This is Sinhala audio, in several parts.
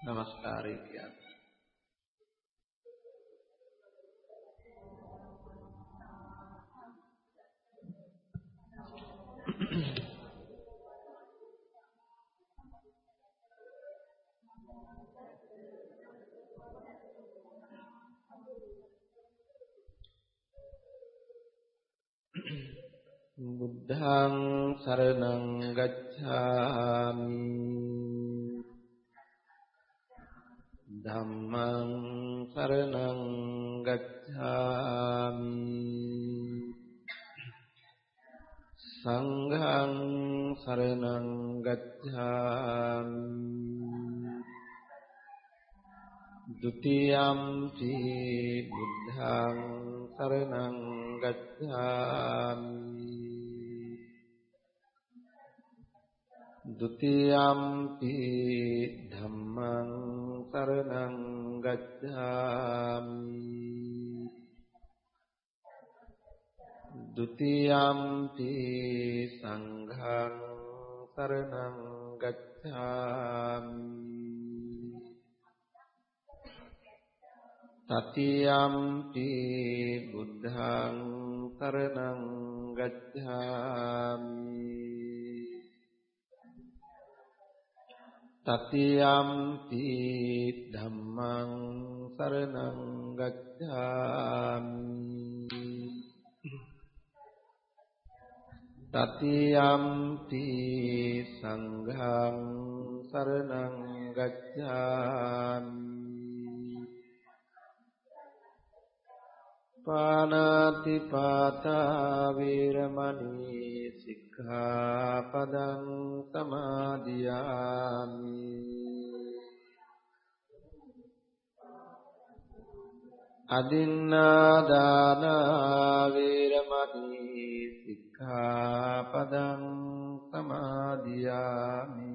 නමස්කාරය කියන්නේ. බුද්ධං සරණං ගච්ඡාමි ධම්මං සරණං ගච්ඡාමි සංඝං සරණං ගච්ඡාමි ဒုတိယံ පි බුද්ධං සරණං ගච්ඡාමි ဒုတိယံ පි ධම්මං සරණං ගච්ඡාමි ဒုတိယံ පි සංඝං සරණං ගච්ඡාමි တတိယံ පි බුද්ධං සරණං ගච්ඡාමි တတိယံ පි ධම්මං සරණං ගච්ඡාමි တတိယံ පි සංඝං සරණං ගච්ඡාමි ปานาติปาตาเวรมณีสิกขาปดังสมาธิยามิอดินนาดานาเวรมณีสิกขาปดังสมาธิยามิ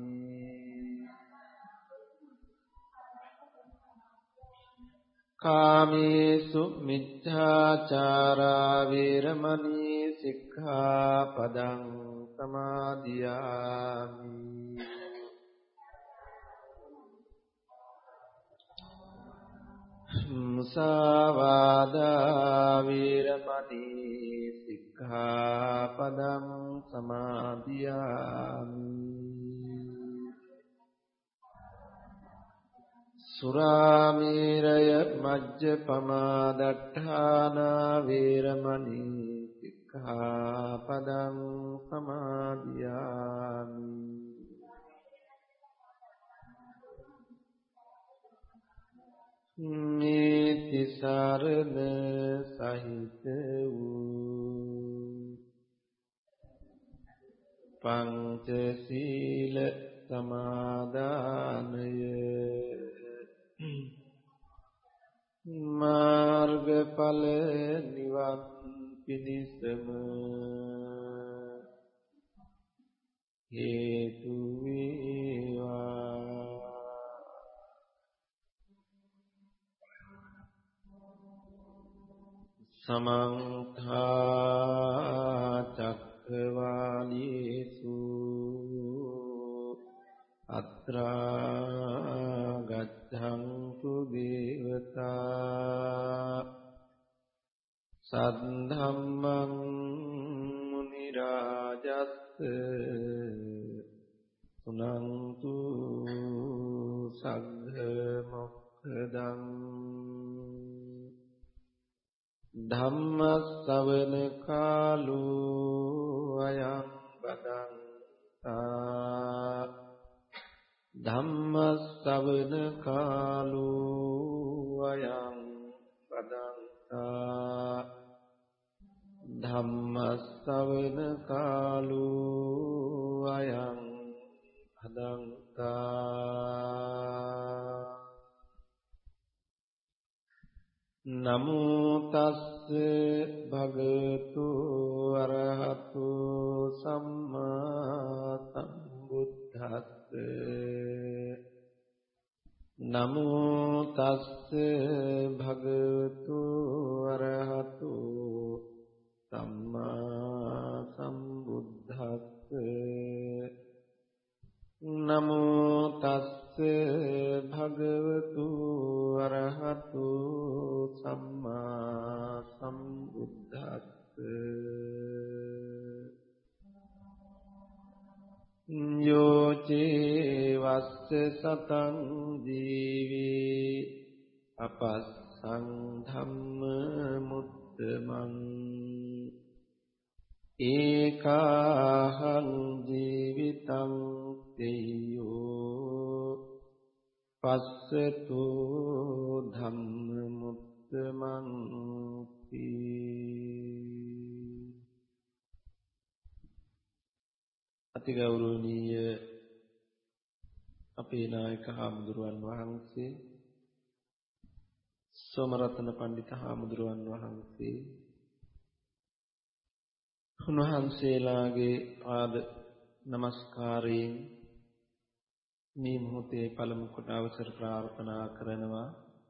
กามิสุมิจฉาจาราเวรมณีสิกขาปดังสมาธิยามิมุสาวาทาเวรมณีสิกขาปดังสมาธิยามิสุรามีรยมัจจปมาดัฏฐานาเวรมณีสิกขาปดังสมาธิยามินิติสารเนสหิตวูปัญจศีลสมาดานเยමාර්ගඵල නිවන් පිණිසම හේතු වේවා සමන්ත චක්කවාලේසු අත්‍රා ගච්ඡන්තු දේවතා සද්ධම්මං මුනි රාජස්ස සුනන්තු සග්ග මොක්ඛදං ධම්ම ශ්‍රවණ කාලෝ අයං බදන්තා ධම්ම ශ්‍රවණ කාලෝ අයං බදන්තා ධම්ම ශ්‍රවණ කාලෝ අයං බදන්තා නමෝ තස්ස භගවතු අරහතු සම්මා සම්බුද්දස්ස නමෝ තස්ස භගවතු අරහතු සම්මා සම්බුද්දස්ස නමෝ තස්ස භගවතු අරහතු සම්මා සම්බුද්දස්ස යෝචේ වස්ස සතං ජීවී අපස්සං ධම්ම මුත්තමං ඒකාහං ජීවිතං තේයෝ පස්සතෝ ධම්ම මුත්තමං අතිගෞරවනීය අපේ නායක හාමුදුරුවන් වහන්සේ සෝමරත්න පඬිත හාමුදුරුවන් වහන්සේ උන්වහන්සේලාගේ පාද නමස්කාරයෙන් මේ මොහොතේ පළමු කොට අවසර ප්‍රාර්ථනා කරනවා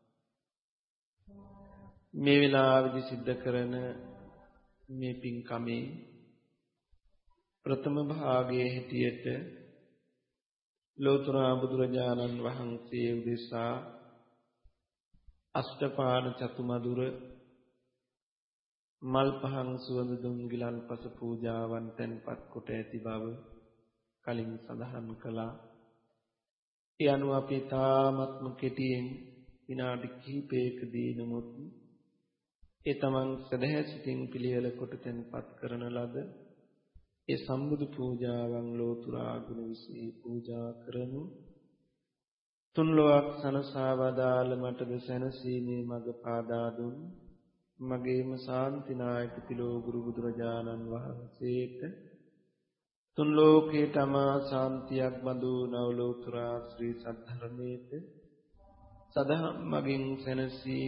මේ වෙලාවේදී සිද්ධ කරන මේ පින්කමේ ප්‍රථම භාගයේ හැටියට ලෝතර බුදුරජාණන් වහන්සේ උදෙසා අෂ්ටපාණ චතුමදුර මල් පහන් සුවඳ දුම් ගිලන්පස පූජාවන් තැන්පත් කොට ඇති බව කලින් සඳහන් කළා. ඒ අනුව අපි තාමත්ම කෙටියෙන් විනාඩි කිහිපයකදී නමුත් ඒ තමන් සදහැ සිතින් පිළියෙල කොට තැන්පත් කරන ලද ඒ සම්බුදු පූජාවන් ලෝතුරා ගුණ විසී පූජා කරනු තුන් ලෝක සනසා වදාළ මටද සැනසීමේ මඟ පාදා දුන් මගේම ශාන්තිනායක තිලෝ ගුරු බුදුරජාණන් වහන්සේට තුන් ලෝකේට අමා ශාන්තියක් බඳු නවලෝතුරා ශ්‍රී සද්ධර්මයේත සදහම් මගින් සැනසී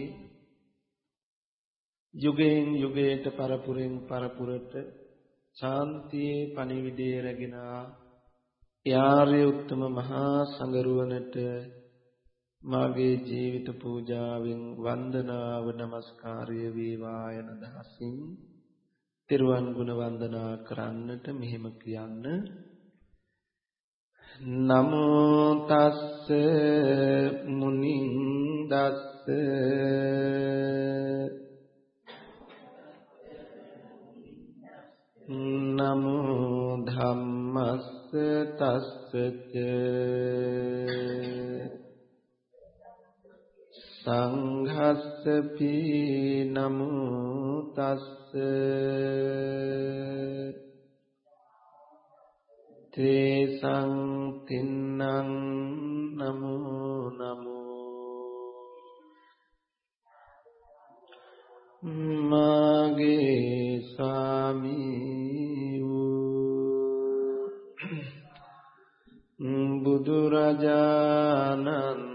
යුගයෙන් යුගයට පරපුරෙන් පරපුරට ශාන්තියේ පණිවිඩය රැගෙන යාර්ය උත්තම මහා සංඝරුවනට මාගේ ජීවිත පූජාවෙන් වන්දනාව නමස්කාරය වේවා යන දහසින් තිරුවන් ගුණ වන්දනා කරන්නට මෙහෙම කියන්න. නමෝ තස්ස මුනින්දස්ස නමෝ ධම්මස්ස තස්සච සංඝස්ස පී නමෝ තස්ස තේසං තින්නං නමෝ නමෝ මාගේ ස්වාමී වූ බුදුරජාණන්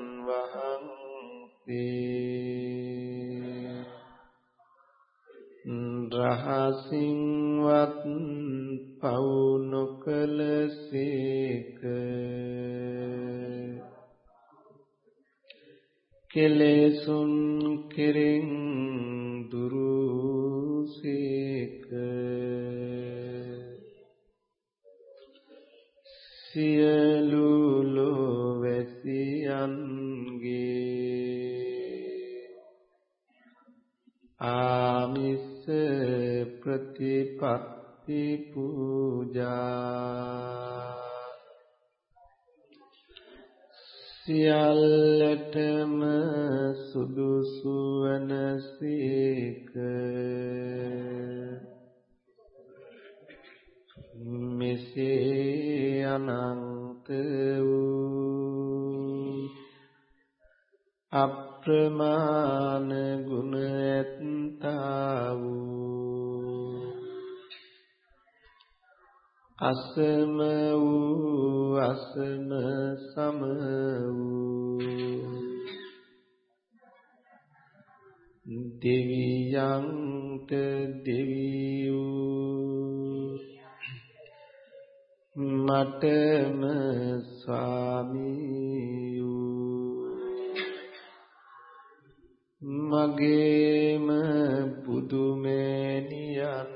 රහසින්වත් පව් නොකලසේක කෙලෙසුන් කෙරෙන් දුරුසේක සියලු ලෝවැසියන්ගේ ආමිස ප්‍රතිපත්ති පූජා සියල්ලටම සුදුසු වනසේක මෙසේ අනන්ත වූ අප්‍රමාණ ගුණ ඇත්තා වූ අසම වූ අසම සම වූ දෙවියන්ට දෙවියෝ මටම ස්වාමියෝ මගේම බුදුමෑණියන්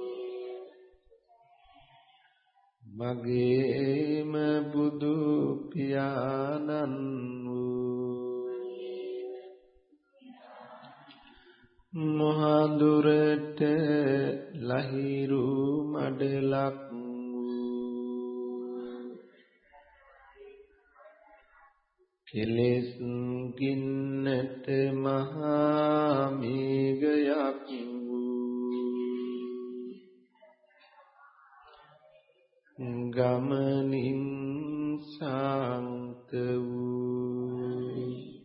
මගේම බුදු මොහඳුරට ලහිරු මඩලක් කෙලෙස් ගින්නට මහා මේඝයක් ගමනින් සාන්ත වූ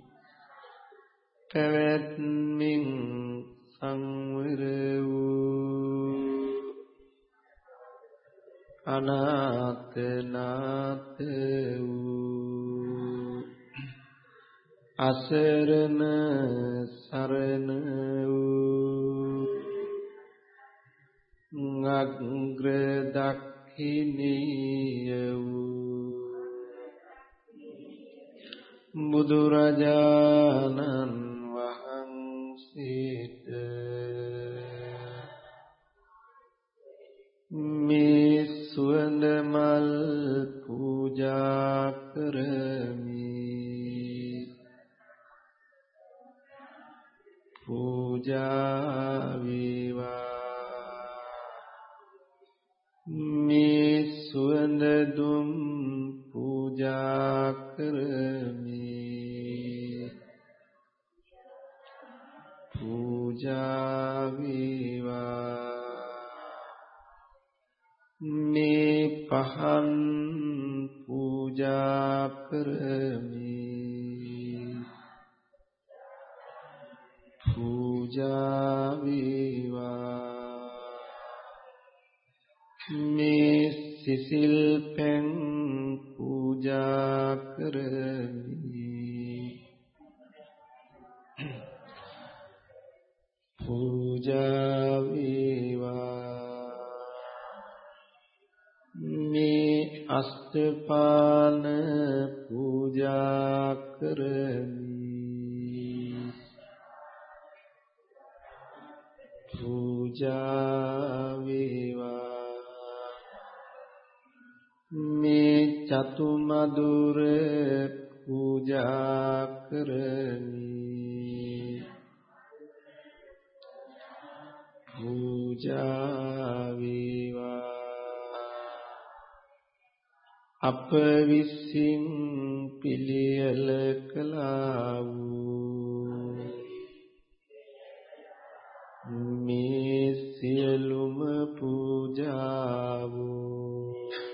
පැවැත්මින් සංවර වූ අනාථනාත වූ අසරණ සරණ වූ අග්‍ර දක්ඛිනීය වූ බුදුරජාණන් වහන්සේට මේ සුවඳ මල් පූජා කරමි පූජා වේවා මේ සුවඳ දුම් පූජා කරමි පූජා වේවා මේ පහන් පූජා කරමි පූජා වේවා මේ සිසිල් පැන් පූජා කරමි පූජා වේවා මේ අෂ්ටපාන පූජා කරමි පූජා වේවා මේ චතු මధుර පූජා කරමි පූජා වේවා අප විසින් පිළියෙල කළා වූ මේ සියලුම පූජාවෝ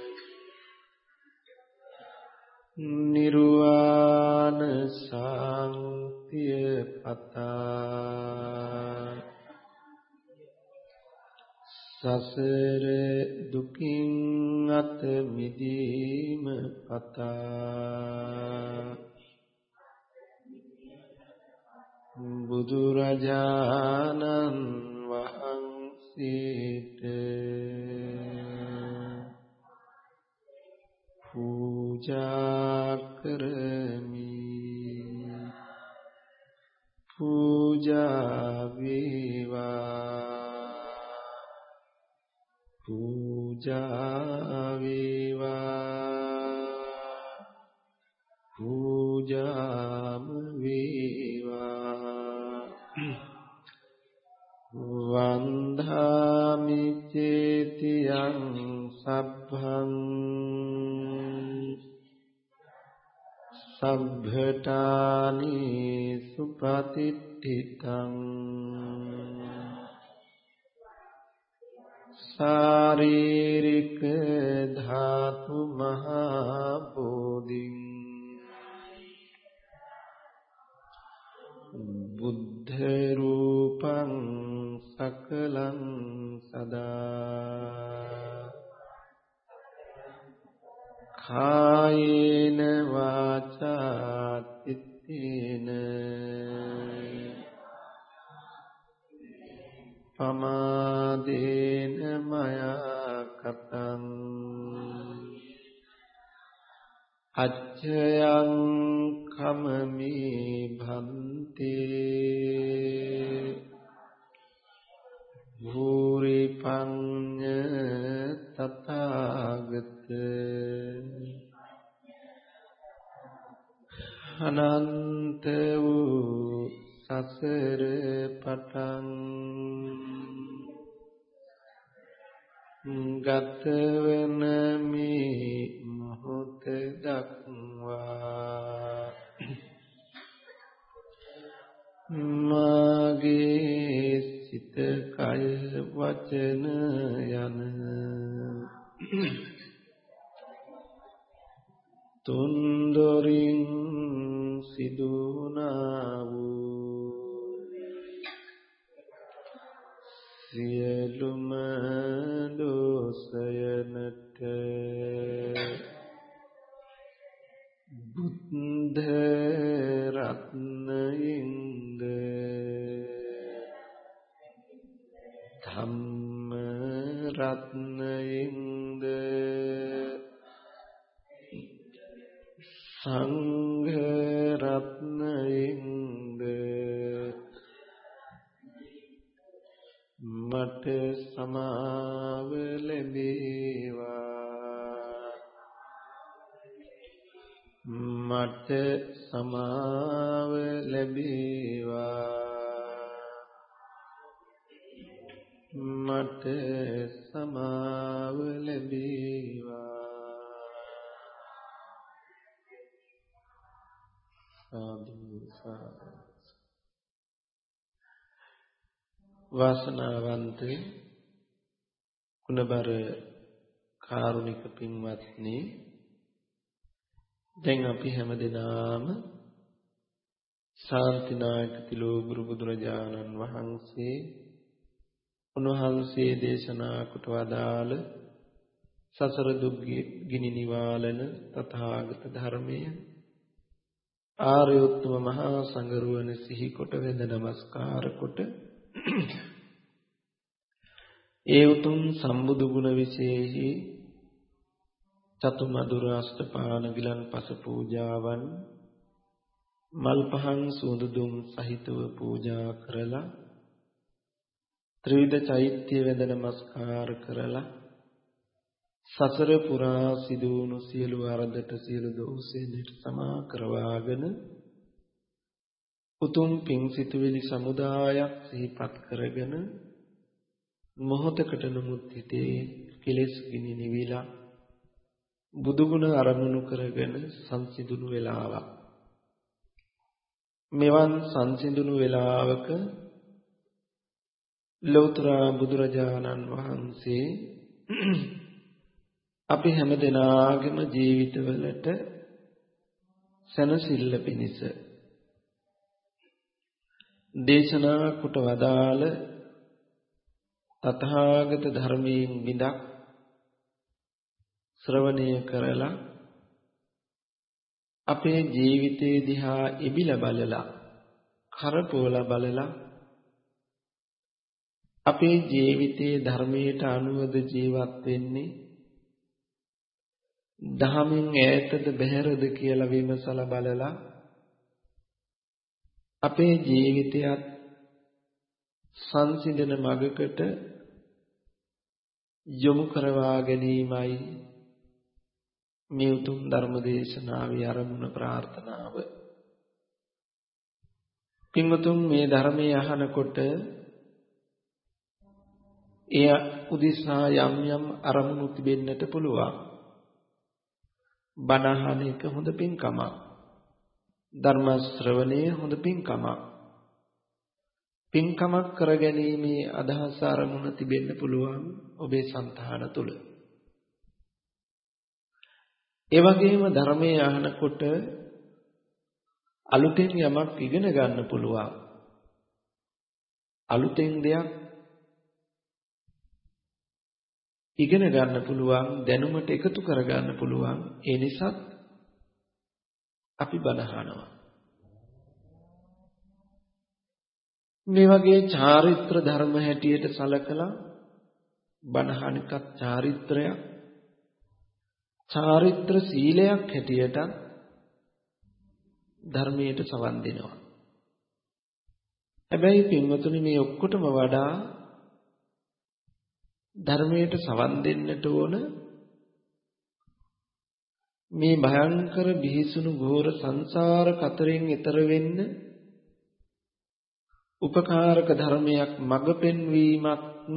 නිර්වාණ සාන්තිය පතා සසර දුකින් අත මිදීම පතා බුදුරජාණන් වහන්සේට පූජා කරමි පූජා වේවා පූජා වේවා පූජාම වේවා වන්දාමි චේතියං සබ්බං සබ්බඨානි සුපතිට්ඨිතං ශාරීරික ධාතු මහා බෝධින් බුද්ධ රූපං සකලං සදා කායේන වාචා චිත්තේන පමාදේන මයා කතං අච්ඡයං කමමි භන්තේ භූරි පඤ්ඤ තථාගත අනන්ත වූ සසර පටන් ගත වන මේ මොහොත දක්වා මාගේ සිත කය වචන යන තුන්දොරින් සිදුනා වූ සියලුම දෝෂයනට බුද්ධ රත්නයින්ද ධම්ම රත්නයින්ද සංඝ රත්නයින්ද මට සමාව ලැබේවා මට සමාව ලැබේවා මට සමාව ලැබේවා සාදු සාදු වාසනාවන්ත ගුණබර කාරුණික පින්වත්නි දැන් අපි හැමදෙනාම ශාන්තිනායක තිලෝගුරු බුදුරජාණන් වහන්සේ උන්වහන්සේ දේශනා කොට වදාළ සසර දුක් ගිනි නිවාලන තථාගත ධර්මය ආර්ය උත්තම මහා සංඝරුවන සිහි කොට වෙද නමස්කාර කොට ඒ උතුම් සම්බුදු ගුණ විශේෂයි චතු මధుර අෂ්ටපාන ගිලන් පස පූජාවන් මල් පහන් සුවඳ දුම් සහිතව පූජා කරලා ත්‍රිවිධ චෛත්‍ය වෙද නමස්කාර කරලා සසර පුරා සිදු වුණු සියලු අරදට සියලු දෝෂයන්ට සමා කරවාගෙන උතුම් පිං සිතුවිලි සමුදායක් සිහිපත් කරගෙන මොහොතකට නමුත් හිතේ කෙලෙස් ගිනි නිවිලා බුදු ගුණ අරමුණු කරගෙන සංසිඳුණු වේලාවක් මෙවන් සංසිඳුණු වේලාවක ලෞතර බුදුරජාණන් වහන්සේ අපි හැම දෙනාගේම ජීවිතවලට සැනසෙල්ල පිණිස දේශනා කොට වදාළ තථාගත ධර්මයෙන් විඳක් ශ්‍රවණය කරලා අපේ ජීවිතේ දිහා ඉබිලා බලලා කරපෝලා බලලා අපේ ජීවිතයේ ධර්මයට අනුවද ජීවත් වෙන්නේ දහමින් ඈතද බැහැරද කියලා විමසලා බලලා අපේ ජීවිතයත් සංසිඳන මගකට යොමු කරවා ගැනීමයි මේ උතුම් ධර්ම දේශනාවේ ආරම්භන ප්‍රාර්ථනාව. පින්වතුන් මේ ධර්මයේ අහනකොට එය උදිස්සා යම් යම් අරමුණු තිබෙන්නට පුළුවන්. බණ අහන එක හොඳ පින්කමක්. ධර්ම ශ්‍රවණය හොඳ පින්කමක්. පින්කමක් කරගැනීමේ අදහස අරමුණ තිබෙන්න පුළුවන් ඔබේ సంతාන තුල. ඒ වගේම ධර්මයේ අහනකොට අලුතෙන් යමක් ඉගෙන ගන්න පුළුවන්. අලුතෙන් දෙයක් ඉගෙන ගන්න පුළුවන්, දැනුමට එකතු කර ගන්න පුළුවන්. ඒ නිසා අපි බණ අහනවා. මේ වගේ චාරිත්‍ර ධර්ම හැටියට සලකලා බණ අහන එකත් චාරිත්‍රයක්. චාරිත්‍ර සීලයක් හැටියට ධර්මයට සවන් දෙනවා. හැබැයි පින්වතුනි මේ ඔක්කොටම වඩා ධර්මයට සවන් දෙන්නට ඕන මේ භයංකර බිහිසුණු ඝෝර සංසාර කතරෙන් එතර වෙන්න උපකාරක ධර්මයක් මඟ පෙන්වීමක්ම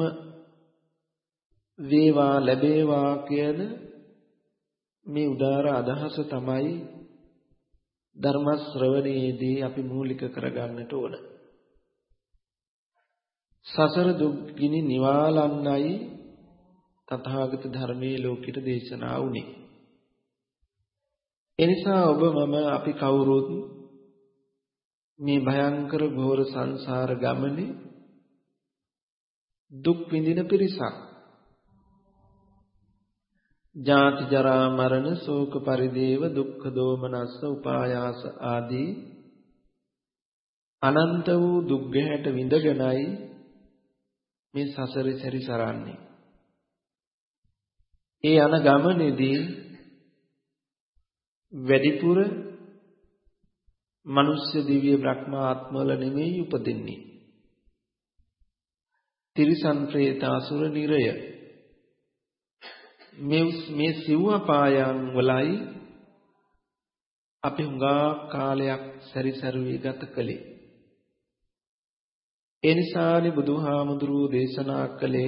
වේවා ලැබේවා කියන මේ උදාර අදහස තමයි ධර්ම ශ්‍රවණයේදී අපි මූලික කරගන්නට ඕන. සසර දුක් ගිනි නිවාලන්නයි තථාගත ධර්මයේ ලෝකෙට දේශනා වුණේ. එනිසා ඔබ මම අපි කවුරුත් මේ භයංකර ඝෝර සංසාර ගමනේ දුක් විඳින පිරිසක්. ජාති ජරා මරණ ශෝක පරිදේව දුක්ඛ දෝමනස්ස උපායාස ආදී අනන්ත වූ දුක් ගැහැට විඳගෙනයි මේ සසරේ සැරිසරන්නේ. ඒ යන ගමනේදී වැඩිපුර මනුෂ්‍ය දිව්‍ය බ්‍රහ්ම ආත්මවල නෙමෙයි උපදින්නේ. තිරිසන් ප්‍රේත අසුර නිරය මේ සිව් අපායන් වලයි අපි හුඟා කාලයක් සැරිසරුවේ ගත කළේ. ඒ නිසානේ බුදුහාමුදුරුවෝ දේශනා කළේ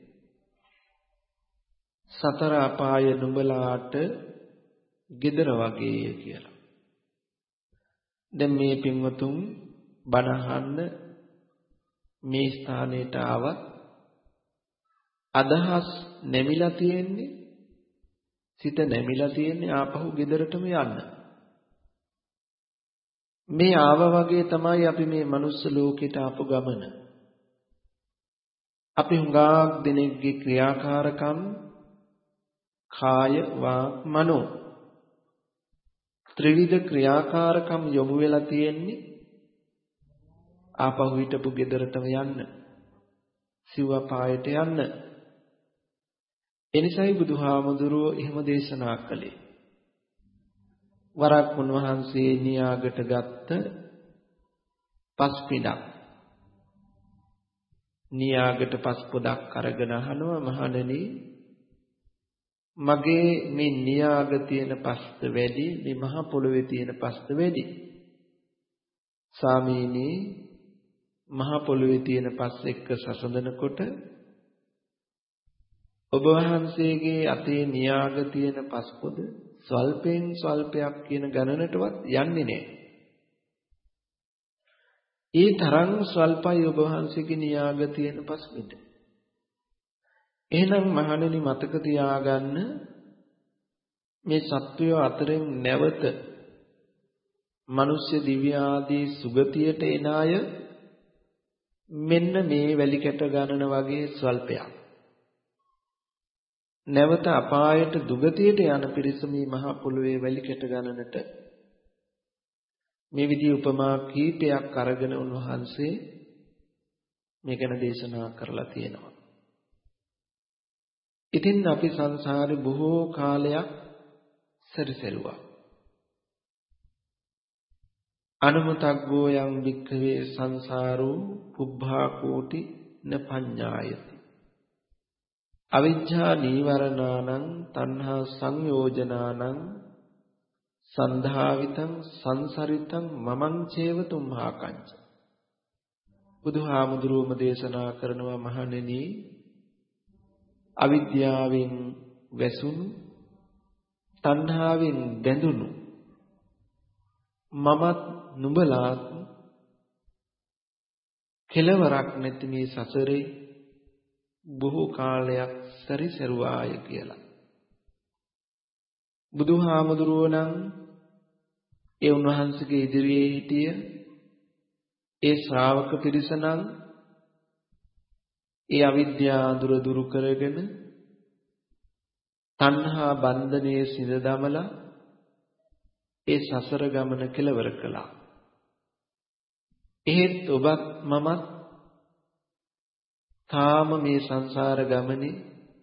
සතර අපාය නුඹලාට ගෙදර වගේය කියලා. දැන් මේ පින්වතුන් බණ අහන්න මේ ස්ථානයට ආවත් අදහස් නැමිලා තියෙන්නේ, සිත නැමිලා තියෙන්නේ ආපහු ගෙදරටම යන්න. මේ ආව වගේ තමයි අපි මේ මනුස්ස ලෝකෙට ආපු ගමන. අපි හුඟක් දෙනෙක්ගේ ක්‍රියාකාරකම් කාය වාක් මනෝ ත්‍රිවිධ ක්‍රියාකාරකම් යොමු වෙලා තියෙන්නේ ආපහු හිටපු ගෙදරටම යන්න, සිව් අපායට යන්න. එනිසායි බුදුහාමුදුරුවෝ එහෙම දේශනා කළේ. වරක් උන්වහන්සේ නියාගට ගත්ත පස්පිඩක්. නියාගට පස් පොඩක් අරගෙන අහනවා, මහණෙනි මගේ මේ නියාග තියෙන පස්ත වැඩි, මේ මහ පොළොවේ තියෙන පස්ත වැඩි? ස්වාමීනි, මහ පොළොවේ තියෙන පස් එක්ක සසඳනකොට ඔබ වහන්සේගේ අතේ නියාග තියෙන පස් පොද ස්වල්පයෙන් ස්වල්පයක් කියන ගණනටවත් යන්නේ නැහැ. ඒ තරම් ස්වල්පයි ඔබ වහන්සේගේ නියාග තියෙන පස් මිට. එහෙනම් මහණෙනි මතක තියාගන්න, මේ සත්වයෝ අතරින් නැවත මනුෂ්‍ය දිව්‍ය ආදී සුගතියට එන අය මෙන්න මේ වැලි කැට ගණන වගේ ස්වල්පයක්. නැවත අපායට දුගතියට යන පිරිස මේ මහ පොළොවේ වැලි කැට ගණනට මේ විදිහ උපමා කීපයක් අරගෙන උන්වහන්සේ මේ ගැන දේශනා කරලා තියෙනවා. ඉතින් අපි සංසාරේ බොහෝ කාලයක් සැරිසරුවා. අනුමතග්ගෝ යං වික්ඛවේ සංසාරෝ පුබ්බා කෝටි න පඤ්ඤායති. අවිජ්ජා නීවරණානං තණ්හා සංයෝජනානං සන්ධාවිතං සංසරිතං මමං චේව තුම්හාකංච. බුදුහාමුදුරුවම දේශනා කරනවා, මහණෙනි අවිද්‍යාවෙන් වැසුණු, තණ්හාවෙන් බැඳුණු මමත් නුඹලාත් කෙලවරක් නැති මේ සසරේ බොහෝ කාලයක් සැරිසරුවාය කියලා. බුදුහාමුදුරුවෝ නම් ඒ උන්වහන්සේගේ ඉදිරියේ හිටිය ඒ ශ්‍රාවක පිරිස නම් ඒ අවිද්‍යාව අඳුර දුරු කරගෙන තණ්හා බන්ධනයේ සිඳ දමලා ඒ සසර ගමන කෙලවර කළා. එහෙත් ඔබත් මමත් තාම මේ සංසාර ගමනේ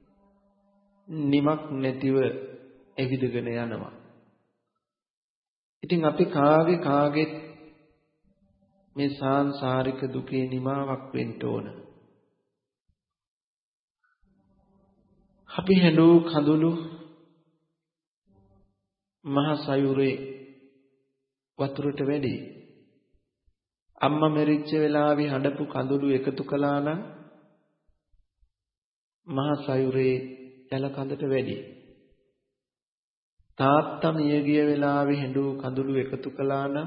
නිමක් නැතිව ඇවිදගෙන යනවා. ඉතින් අපි කාගෙත් මේ සාංශාරික දුකේ නිමාවක් වෙන්න ඕන. අපි හැඬු කඳුළු මහා සයුරේ වතුරට වැඩි. අම්මා මෙරිච්ච වෙලාවේ හඬපු කඳුළු එකතු කළා නම් මහා සයුරේ ජල කඳට වැඩි. තාත්තා මිය ගිය වෙලාවේ හැඬු කඳුළු එකතු කළා නම්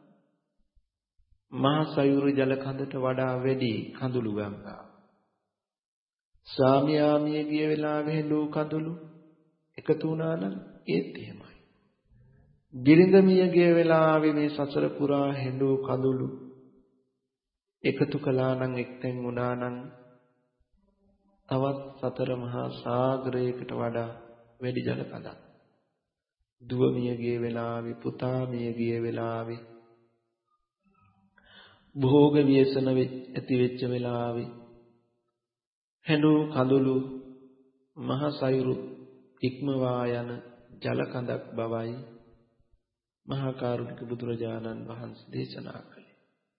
මහා සයුරේ ජල කඳට වඩා වැඩි කඳුළු ගංගා. ස්වාමියා මිය ගිය වෙලාවේ හැඬු කඳුළු එකතු වුණා නම් ඒත් එහෙමයි. බිරිඳ මිය ගිය වෙලාවේ මේ සසර පුරා හැඬු කඳුළු එකතු කළා නම් එක්තෙන් වුණා නම් තවත් සතර මහා සාගරයකට වඩා වැඩි ජල කඳක්. දුව මිය ගිය වෙලාවේ පුතා මිය ගිය වෙලාවේ භෝග ව්‍යසන ඇති වෙච්ච වෙලාවේ හැඬු කඳුළු මහ සයුරු ඉක්මවා යන ජල කඳක් බවයි මහා කරුණික බුදුරජාණන් වහන්සේ දේශනා කළේ.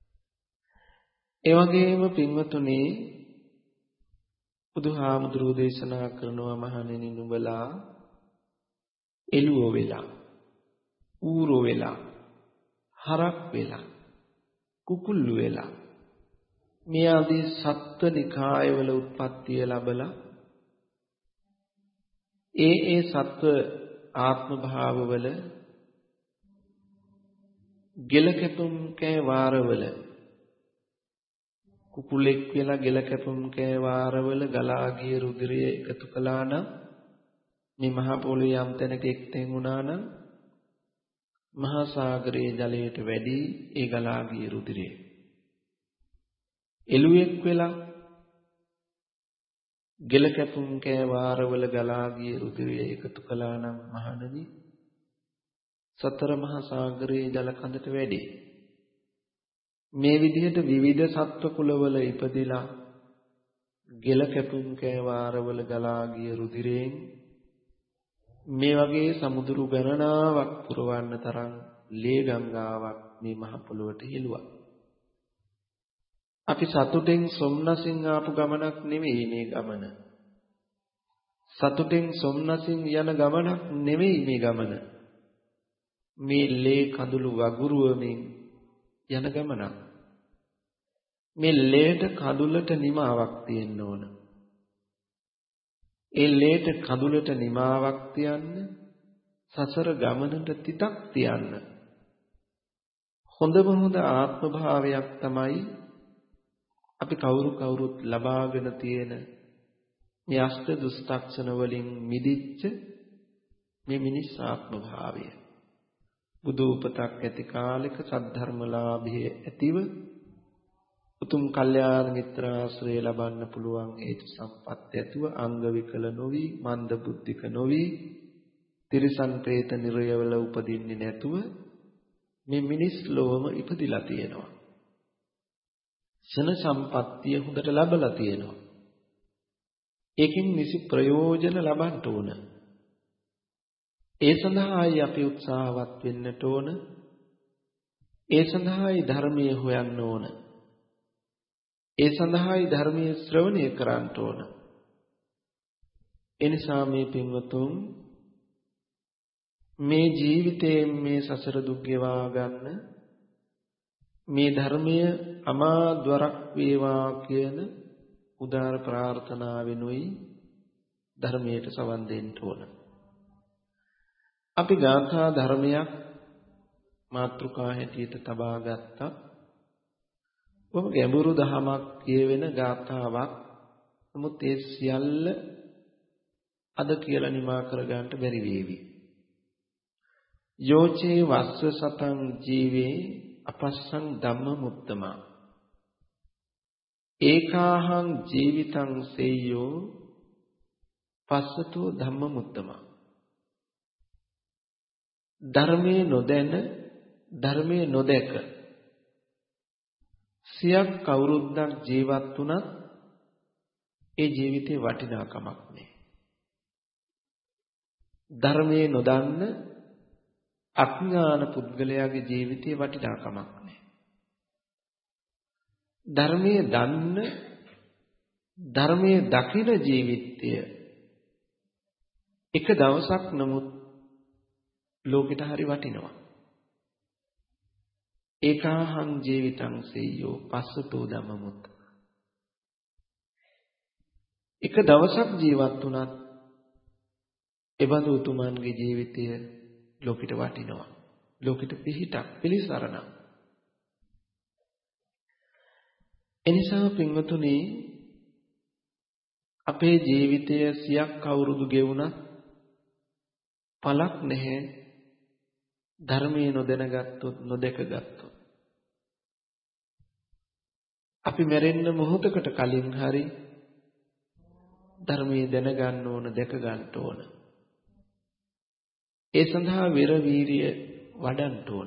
ඒ වගේම පින්වතුනි බුදුහාමුදුරුවෝ දේශනා කරනවා මහණෙනි නුඹලා එළුව වෙලා ඌරෝ වෙලා හරක් වෙලා කුකුල්ලු වෙලා මේ ආදී සත්ත්ව නිකායවල උත්පත්තිය ලැබලා ඒ සත්ත්ව ආත්ම භාවවල ගෙල කැපුම් කෑ වාරවල කුකුලෙක් වෙලා ගෙල කැපුම් කෑ වාරවල ගලා ගිය රුධිරය එකතු කළා නම් මේ මහ පොළොවේ යම් තැනක එක්තෙන් වුණා නම් මහා සාගරයේ ජලයට වැඩි ඒ ගලා ගිය රුධිරය. එළුවෙක් වෙලා ගෙල කැපුම් කෑ වාරවල ගලා ගිය රුධිරය එකතු කළා නම් මහණනි සතර මහා සාගරයේ ජල කඳට වැඩි. මේ විදිහට විවිධ සත්ව කුලවල ඉපදිලා ගෙල කැපුම් කෑ වාරවල ගලා ගිය රුධිරයෙන් මේ වගේ සමුදුරු ගණනාවක් පුරවන්න තරම් ලේ ගංගාවක් මේ මහ පොළොවට හෙළුවා. අපි සතුටෙන් සොම්නසින් ආපු ගමනක් නෙවෙයි මේ ගමන. සතුටෙන් සොම්නසින් යන ගමනක් නෙවෙයි මේ ගමන. මේ ලේ කඳුළු වගුරුවමින් යන ගමනක්. මේ ලේට කඳුලට නිමාවක් තියෙන්න ඕන. ඒ ලේට කඳුලට නිමාවක් තියන්න සසර ගමනට තිතක් තියන්න හොඳම හොඳ ආත්ම භාවයක් තමයි අපි කවුරුත් ලබාගෙන තියෙන මේ අෂ්ට දුස්තක්ෂණ වලින් මිදිච්ච මේ මිනිස් ආත්ම භාවය. බුදු උපතක් ඇති කාලෙක සද්ධර්මලාභයේ ඇතිව උතුම් කල්යාණ මිත්‍රාශ්‍රය ලබන්න පුළුවන් හේතු සම්පත් ඇතුව අංග විකල නොවි මන්ද බුද්ධික නොවි තිරිසන් പ്രേත නිරයවල උපදින්නේ නැතුව මේ මිනිස් ලෝකෙම ඉපදිලා තියෙනවා. ශන සම්පත්තිය හොඳට ලැබලා තියෙනවා. ඒකෙන් නිසි ප්‍රයෝජන ලබන්න ඕන. ඒ සඳහායි අපි උත්සාහවත් වෙන්නට ඕන. ඒ සඳහායි ධර්මයේ හොයන්න ඕන. ඒ සඳහායි ධර්මයේ ශ්‍රවණය කරන්න ඕන. එනිසා මේ පින්වතුන් මේ ජීවිතයෙන් මේ සසර දුක් ගෙවා ගන්න මේ ධර්මය අමාද්වරක් වේවා කියන උදාර ප්‍රාර්ථනාවෙනුයි ධර්මයට සවන් දෙන්න ඕන. අපි ගාථා ධර්මයක් මාතෘකා හැටියට තබා ගත්තා. බොහොම ගැඹුරු දහමක් කියවෙන ගාථාවක්. නමුත් ඒ සියල්ල අද කියලා නිමා කර ගන්නට බැරි වේවි. යෝචේ වස්ස සතං ජීවේ අපස්සං ධම්ම මුත්තමා ඒකාහං ජීවිතං සේයෝ පස්සතෝ ධම්ම මුත්තමා. ධර්මයේ නොදැන ධර්මයේ නොදැක සියක් කවුරුද්දක් ජීවත් වුණත් ඒ ජීවිතේ වටිනාකමක් නෑ. ධර්මයේ නොදන්න අඥාන පුද්ගලයාගේ ජීවිතේ වටිනාකමක් නෑ. ධර්මයේ දන්න ධර්මයේ දකින ජීවිතය එක දවසක් නමුත් ලෝකෙට හරි වටිනවා. ඒකාහං ජීවිතං සෙය්‍යෝ පස්සතෝ ධම්මමුත්. එක දවසක් ජීවත් වුණත් එබඳු උතුමන්ගේ ජීවිතය ලෝකෙට වටිනවා. ලෝකෙට පිහිටක් පිළිසරණක්. එනිසා පින්වතුනි අපේ ජීවිතය සියක් අවුරුදු ගෙවුණත් පළක් නැහැ ධර්මයේ නොදැනගත්තොත් නොදැකගත්තොත්. අපි මැරෙන්න මොහොතකට කලින් හරි ධර්මයේ දැනගන්න ඕන දැක ගන්න ඕන. ඒ සඳහා විර වීරිය වඩන්න ඕන.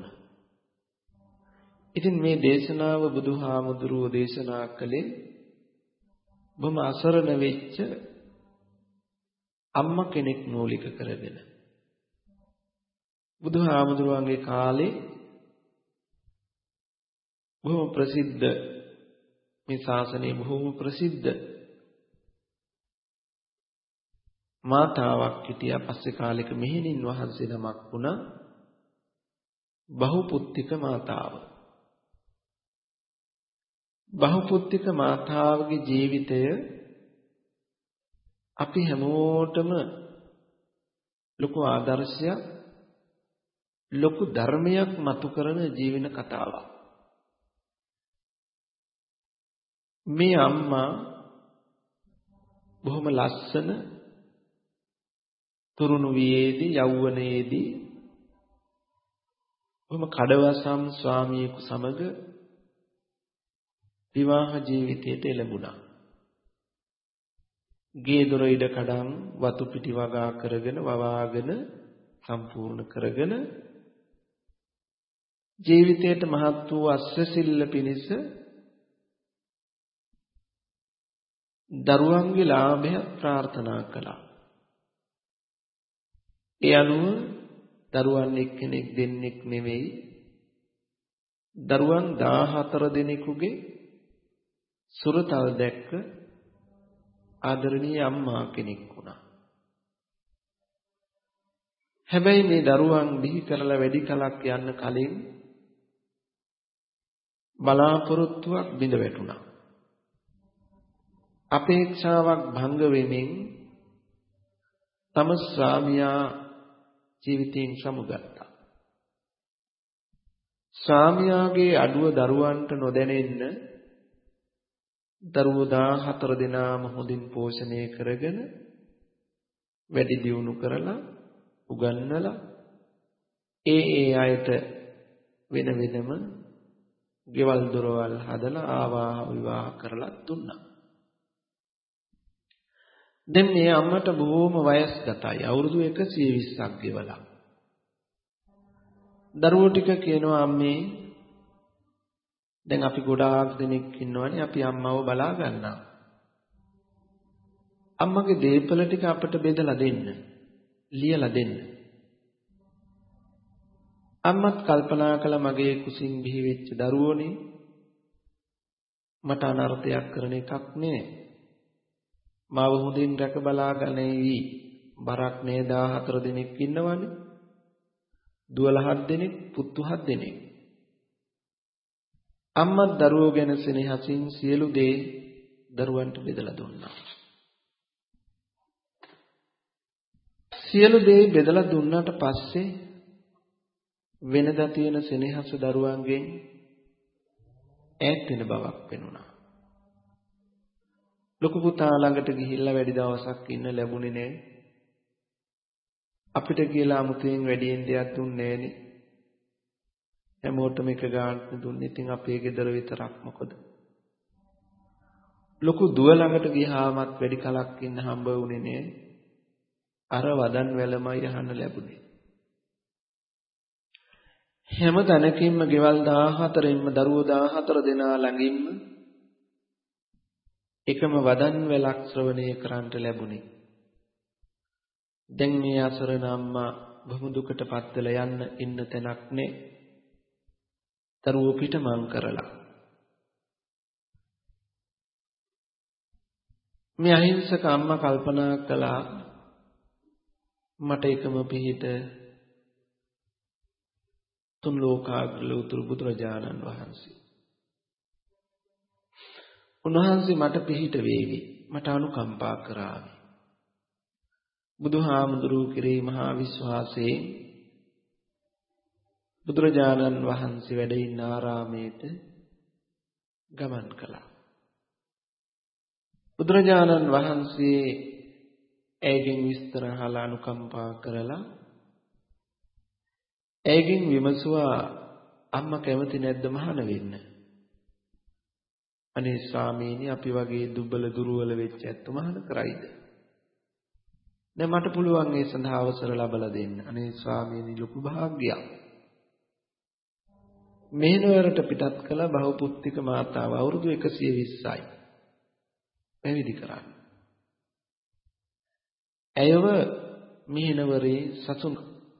ඉතින් මේ දේශනාව බුදුහාමුදුරුවෝ දේශනා කළේ බොහොම අසරණ වෙච්ච අම්මා කෙනෙක් මූලික කරගෙන. බුදුහාමුදුරුවන්ගේ කාලේ බොහොම ප්‍රසිද්ධ මේ ශාසනයේ බොහොම ප්‍රසිද්ධ මාතාවක් හිටියා. පස්සේ කාලෙක මෙහෙණින් වහන්සේ නමක් වුණා බහුපුත්තික මාතාව. බහුපුත්තික මාතාවගේ ජීවිතය අපි හැමෝටම ලොකු ආදර්ශයක් ලොකු ධර්මයක් මතු කරන ජීවන කතාවක්. මේ අම්මා බොහොම ලස්සන තරුණ වියේදී යෞවනයේදී බොහොම කඩවසම් ස්වාමියෙකු සමග විවාහ ජීවිතයට එළඹුණා. ගේ දොර ඉඩ කඩම් වතු පිටි වගා කරගෙන වවාගෙන සම්පූර්ණ කරගෙන ජීවිතයට මහත් වූ අස්වැසිල්ල පිණිස දරුවන්ගේ ලාභය ප්‍රාර්ථනා කළා. ඒ අනුව දරුවන් එක්කෙනෙක් දෙන්නෙක් නෙවෙයි දරුවන් 14 දෙනෙකුගේ සුරතල් දැක්ක ආදරණීය අම්මා කෙනෙක් වුණා. හැබැයි මේ දරුවන් බිහි කරලා වැඩි කලක් යන්න කලින් බලාපොරොත්තුවක් බිඳ වැටුණා. අපේක්ෂාවක් භංග වෙමින් තම ස්වාමියා ජීවිතයෙන් සමුගත්තා. ස්වාමියාගේ අඩුව දරුවන්ට නොදැනෙන්න දරුවෝ 14 දෙනාම හොඳින් පෝෂණය කරගෙන වැඩි දියුණු කරලා උගන්වලා ඒ අයට වෙන වෙනම ගෙවල් දොරවල් හදලා ආවාහ විවාහ කරලා දුන්නා. දැන් මේ අම්මට බොහොම වයස්ගතයි. අවුරුදු 120ක් ගෙවලා. දරුවෝ ටික කියනවා අම්මේ දැන් අපි ගොඩාක් දෙනෙක් ඉන්නවනේ අපි අම්මව බලා ගන්නවා. අම්මගේ දේපල ටික අපට බෙදලා දෙන්න. ලියලා දෙන්න. අම්මත් කල්පනා කළා මගේ කුසින් බිහි වෙච්ච දරුවෝනේ මට අනර්ථයක් කරන එකක් නෑ. මාව හොඳින් රැක බලා ගන්නේවි. බරක් නේ 14 දෙනෙක් ඉන්නවනේ. දුවල 7 දෙනෙක්, පුතු 7 දෙනෙක්. අම්මත් දරුවෝ ගැන සෙනෙහසින් සියලු දේ දරුවන්ට බෙදලා දුන්නා. සියලු දේ බෙදලා දුන්නාට පස්සේ වෙනදා තියෙන සෙනෙහස දරුවන්ගෙන් ඈත් වෙන බවක් පෙනුණා. ලොකු පුතා ළඟට ගිහිල්ලා වැඩි දවසක් ඉන්න ලැබුණේ නෑ. අපිට කියලා අමුතුවෙන් වැඩියෙන් දෙයක් දුන්නේ නෑනේ. හැමෝටම එක ගානක් දුන්නේ. ඉතින් අපේ ගෙදර විතරක් මොකද? ලොකු දුව ළඟට ගියාමත් වැඩි කලක් ඉන්න හම්බ වුණේ නෑ. අර වදන් වැලමයි අහන්න ලැබුණේ. හැම තැනකින්ම ගෙවල් 14න්ම දරුවෝ 14 දෙනා ළඟින්ම එකම වදන් වැලක් ශ්‍රවණය කරන්නට ලැබුණේ. දැන් මේ අසරණ අම්මා බොහොම දුකටපත් වෙලා යන්න ඉන්න තැනක් නේ. දරුවෝ පිටමං කරලා. මේ අහිංසක අම්මා කල්පනා කළා මට එකම පිහිට තුන් ලෝකාග්‍ර ලෝතුරු බුදුරජාණන් වහන්සේ. උන්වහන්සේ මට පිහිට වේවි. මට අනුකම්පා කරાવી. බුදුහාමුදුරුවෝ කෙරෙහි මහා විශ්වාසයෙන් බුදුරජාණන් වහන්සේ වැඩ ඉන්න ආරාමයට ගමන් කළා. බුදුරජාණන් වහන්සේ ඇයගෙන් විස්තර අහලා අනුකම්පා කරලා ඇයගෙන් විමසුවා අම්මා කැමති නැද්ද මහාන වෙන්න? අනේ ස්වාමීනි අපි වගේ දුබල දුර්වල වෙච්ච ඇත්ත මහාන කරයිද? දැන් මට පුළුවන් ඒ සඳහා අවසර ලබා දෙන්න. අනේ ස්වාමීනි ලොකු භාග්‍යයක්. මෙහෙණවරට පිටත් කළ බහුපුත්තික මාතාව අවුරුදු 120යි. පැවිදි කරන්නේ. ඇයව මෙහෙණවරේ සසුන.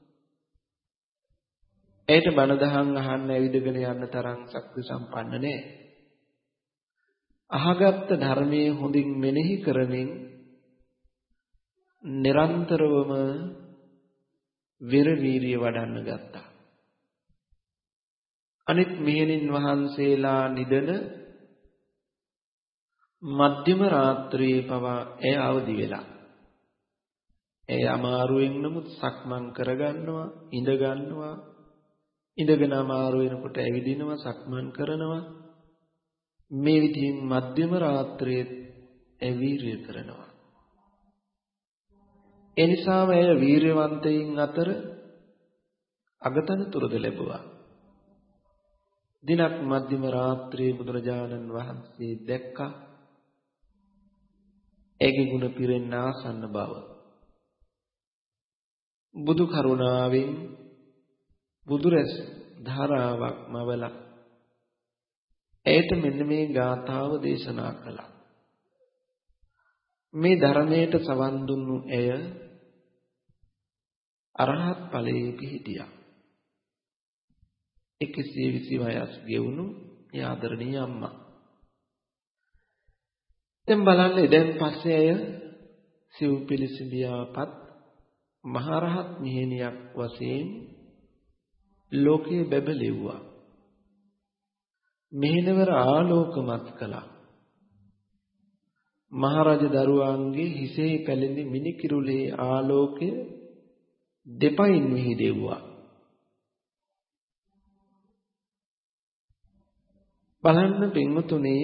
ඇයට බණ දහම් අහන්න ඇවිදගෙන යන්න තරම් ශක්ති සම්පන්න නෑ. අහගත්ත ධර්මයේ හොඳින් මෙනෙහි කරමින් නිරන්තරවම වීරිය වඩන්න ගත්තා. අනිත් මෙහෙණින් වහන්සේලා නිදන මධ්‍යම රාත්‍රියේ පවා ඇය අවදි වෙලා. ඇය අමාරුවෙන් නමුත් සක්මන් කරගන්නවා, ඉඳ ගන්නවා, ඉඳගෙන අමාරු වෙනකොට ඇවිදිනවා, සක්මන් කරනවා. මේ විදිහින් මධ්‍යම රාත්‍රියේ ඇය වීරිය කරනවා. එනිසාම ඇය වීරවන්තයින් අතර අගතනතුරුද ලැබුවා. දිනක් මධ්‍යම රාත්‍රියේ බුදුරජාණන් වහන්සේ දැක්කා ඇගේ ගුණ පිරෙන්න ආසන්න බව. බුදු කරුණාවෙන් බුදුරැස් ධාරාවක් මවලා ඇයට මෙන්න මේ ගාථාව දේශනා කළා. මේ ධර්මයට සවන් දුන්නු ඇය අරහත් ඵලයේ පිහිටියා. 120 වයස් ගෙවුණු ඒ ආදරණීය අම්මා. දැන් බලන්න දැන් පස්සේ ඇය සිව් පිළිසිඳියාපත් මහරහත් මෙහෙණියක් වශයෙන් ලෝකේ බැබලෙව්වා. මෙහෙණවර ආලෝකමත් කළා. මහරජ දරුවන්ගේ හිසේ පැලෙන මිනිකිරුලේ ආලෝකය දෙපයින් විහිදෙව්වා. බලන්න පින්වතුනි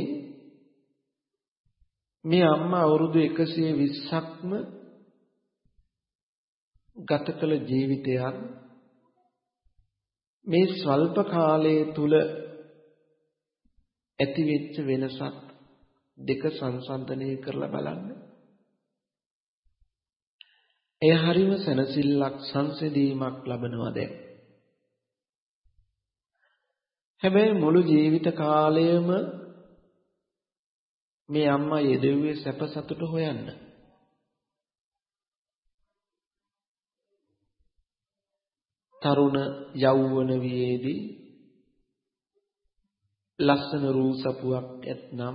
මේ අම්මා අවුරුදු 120ක්ම ගත කළ ජීවිතයක් මේ ස්වල්ප කාලයේ තුල ඇතිවෙච්ච වෙනසක් දෙක සංසන්දනය කරලා බලන්න. එය හරිම සැනසෙල්ලක් සංසිඳීමක් ලබනවා දැන්. හැබැයි මුළු ජීවිත කාලයම මේ අම්මා යෙදුවේ සැප සතුට හොයන්න. තරුණ යෞවන වියේදී ලස්සන රූ සපුවක් ඇතනම්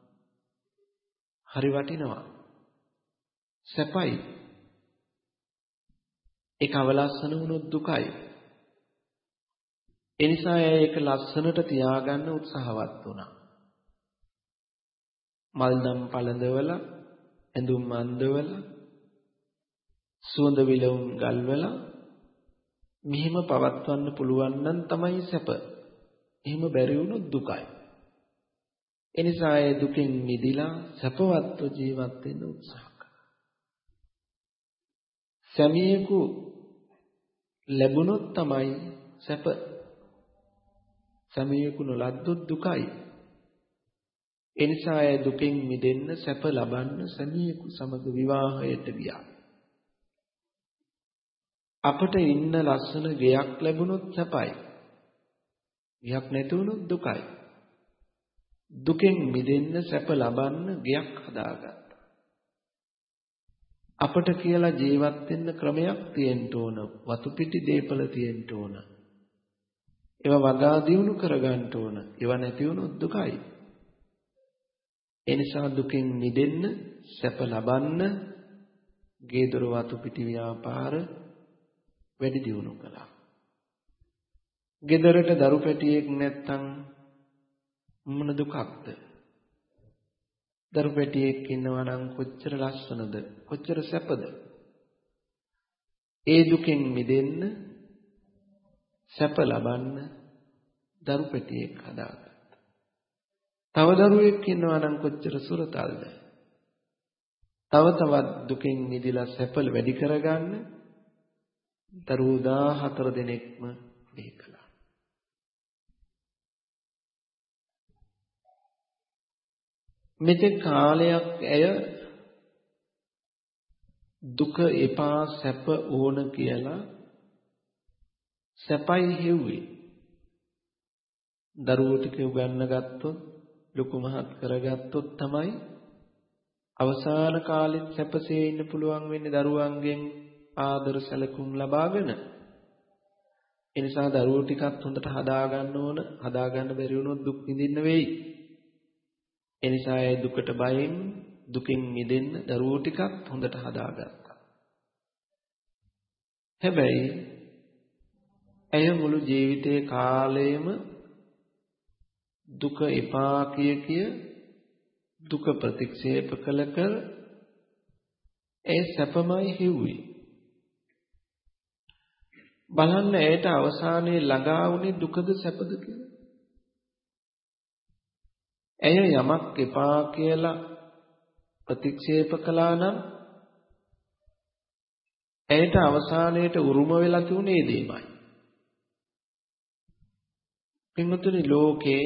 හරි වටිනවා. සැපයි. ඒක අවලස්සන වුණොත් දුකයි. ඒ නිසා ඒක ලස්සනට තියාගන්න උත්සාහවත් වුණා. මල්දම් පළඳවලා, ඇඳුම් අඳවලා, සුවඳ විලවුන් ගල්වලා මෙහිම පවත්වන්න පුළුවන් නම් තමයි සැප. එහෙම බැරි වුණොත් දුකයි. ඒ නිසා ඒ දුකින් මිදලා සැපවත්ව ජීවත් වෙන්න උත්සාහ කරනවා. සැමියෙකු ලැබුණොත් තමයි සැප. සැමියෙකු නොලද්දොත් දුකයි. ඒ නිසා ඒ දුකින් මිදෙන්න සැප ලබන්න සැමියෙකු සමග විවාහයට ගියා. අපට ඉන්න ලස්සන ගෙයක් ලැබුණොත් සැපයි. ගෙයක් නැති වුණොත් දුකයි. දුකෙන් මිදෙන්න සැප ලබන්න ගෙයක් හදාගත්තා. අපට කියලා ජීවත් වෙන්න ක්‍රමයක් තියෙන්න ඕන. වතු පිටි දීපල තියෙන්න ඕන. ඒවා වගා දියුණු කරගන්න ඕන. ඒවා නැති වුණොත් දුකයි. ඒ නිසා දුකෙන් මිදෙන්න සැප ලබන්න ගේ දොර වතු පිටි ව්‍යාපාර වැඩි දියුණු කළා. ගෙදරට දරු පැටියෙක් නැත්තම් මොන දුකක්ද? දරු පැටියෙක් ඉන්නවා නම් කොච්චර ලස්සනද? කොච්චර සැපද? ඒ දුකෙන් මිදෙන්න, සැප ලබන්න දරු පැටියෙක් හදාගත්තා. තව දරුවෙක් ඉන්නවා නම් කොච්චර සුරතල්ද? තව තවත් දුකෙන් මිදලා සැප වැඩි කරගන්න දරුවෝ 14 දෙනෙක්ම බිහි කළා. මෙතෙක් කාලයක් ඇය දුක එපා සැප ඕන කියලා සැපයි හෙව්වේ. දරුවෝ ටික උගන්න ගත්තොත් ලොකු මහත් කරගත්තොත් තමයි අවසාන කාලෙත් සැපසේ ඉන්න පුළුවන් වෙන්නේ දරුවන්ගෙන් ආදර සැලකුම් ලබාගෙන. ඒ නිසා දරුවෝ ටිකත් හොඳට හදාගන්න ඕන. හදාගන්න බැරි වුණොත් දුක් විඳින්න වෙයි. ඒ නිසා ඒ දුකට බයෙන් දුකින් මිදෙන්න දරුවෝ ටිකත් හොඳට හදාගත්තා. හැබැයි ඇය මුළු ජීවිතේ කාලයම දුක එපා කිය දුක ප්‍රතික්ෂේප කළ ඒ සැපමයි හිව්වේ. බලන්න ඇයට අවසානයේ ළඟා වුණේ දුකද සැපද කියලා. ඇය යමක් එපා කියලා ප්‍රතික්ෂේප කළා නම් ඇයට අවසානයේට උරුම වෙලා තුනේ දෙයමයි. පින්වතුනි, ලෝකේ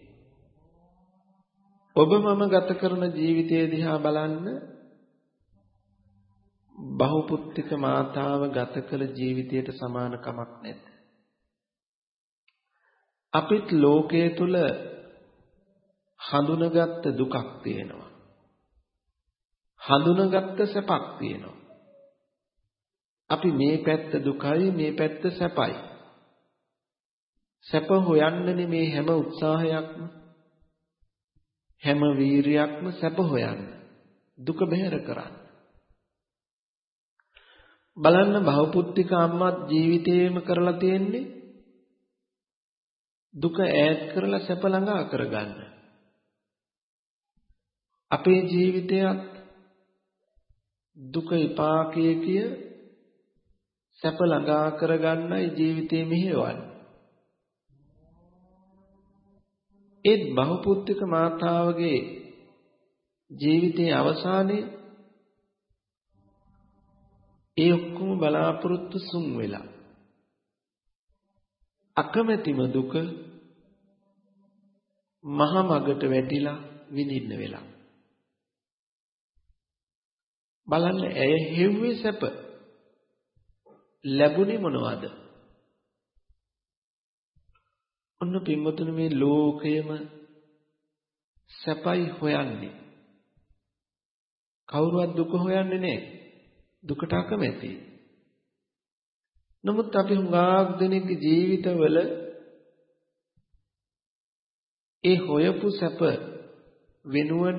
ඔබ මම ගත කරන ජීවිතය දිහා බලන්න. බහුපුත්තික මාතාව ගත කළ ජීවිතයට සමාන කමක් නැත. අපිත් ලෝකයේ තුල හඳුනගත්ත දුකක් තියෙනවා. හඳුනගත්ත සැපක් තියෙනවා. අපි මේ පැත්ත දුකයි, මේ පැත්ත සැපයි. සැප හොයන්නනේ මේ හැම උත්සාහයක්ම, හැම වීරියක්ම සැප හොයන්න, දුක බැහැර කරන්න. බලන්න බහුපුත්තික අම්මත් ජීවිතේම කරලා තියෙන්නේ දුක ඈත් කරලා සැප ළඟා කරගන්න. අපේ ජීවිතයත් දුක විපාකයේ කිය සැප ළඟා කරගන්නයි ජීවිතේ මෙහෙවන්නේ. ඒත් බහුපුත්තික මාතාවගේ ජීවිතයේ අවසානයේ ඒ ඔක්කොම බලාපොරොත්තු සුන් වෙලා අකමැතිම දුක මහ මගට වැටිලා විඳින්න වෙලා. බලන්න ඇය හෙව්වේ සැප. ලැබුණේ මොනවද? ඔන්න පින්වතුනි, මේ ලෝකයේම සැපයි හොයන්නේ. කවුරුවත් දුක හොයන්නේ නැහැ. දුකට අකමැති. නමුත් අපි හුඟක් දෙනෙක්ගේ ජීවිතවල ඒ හොයපු සැප වෙනුවට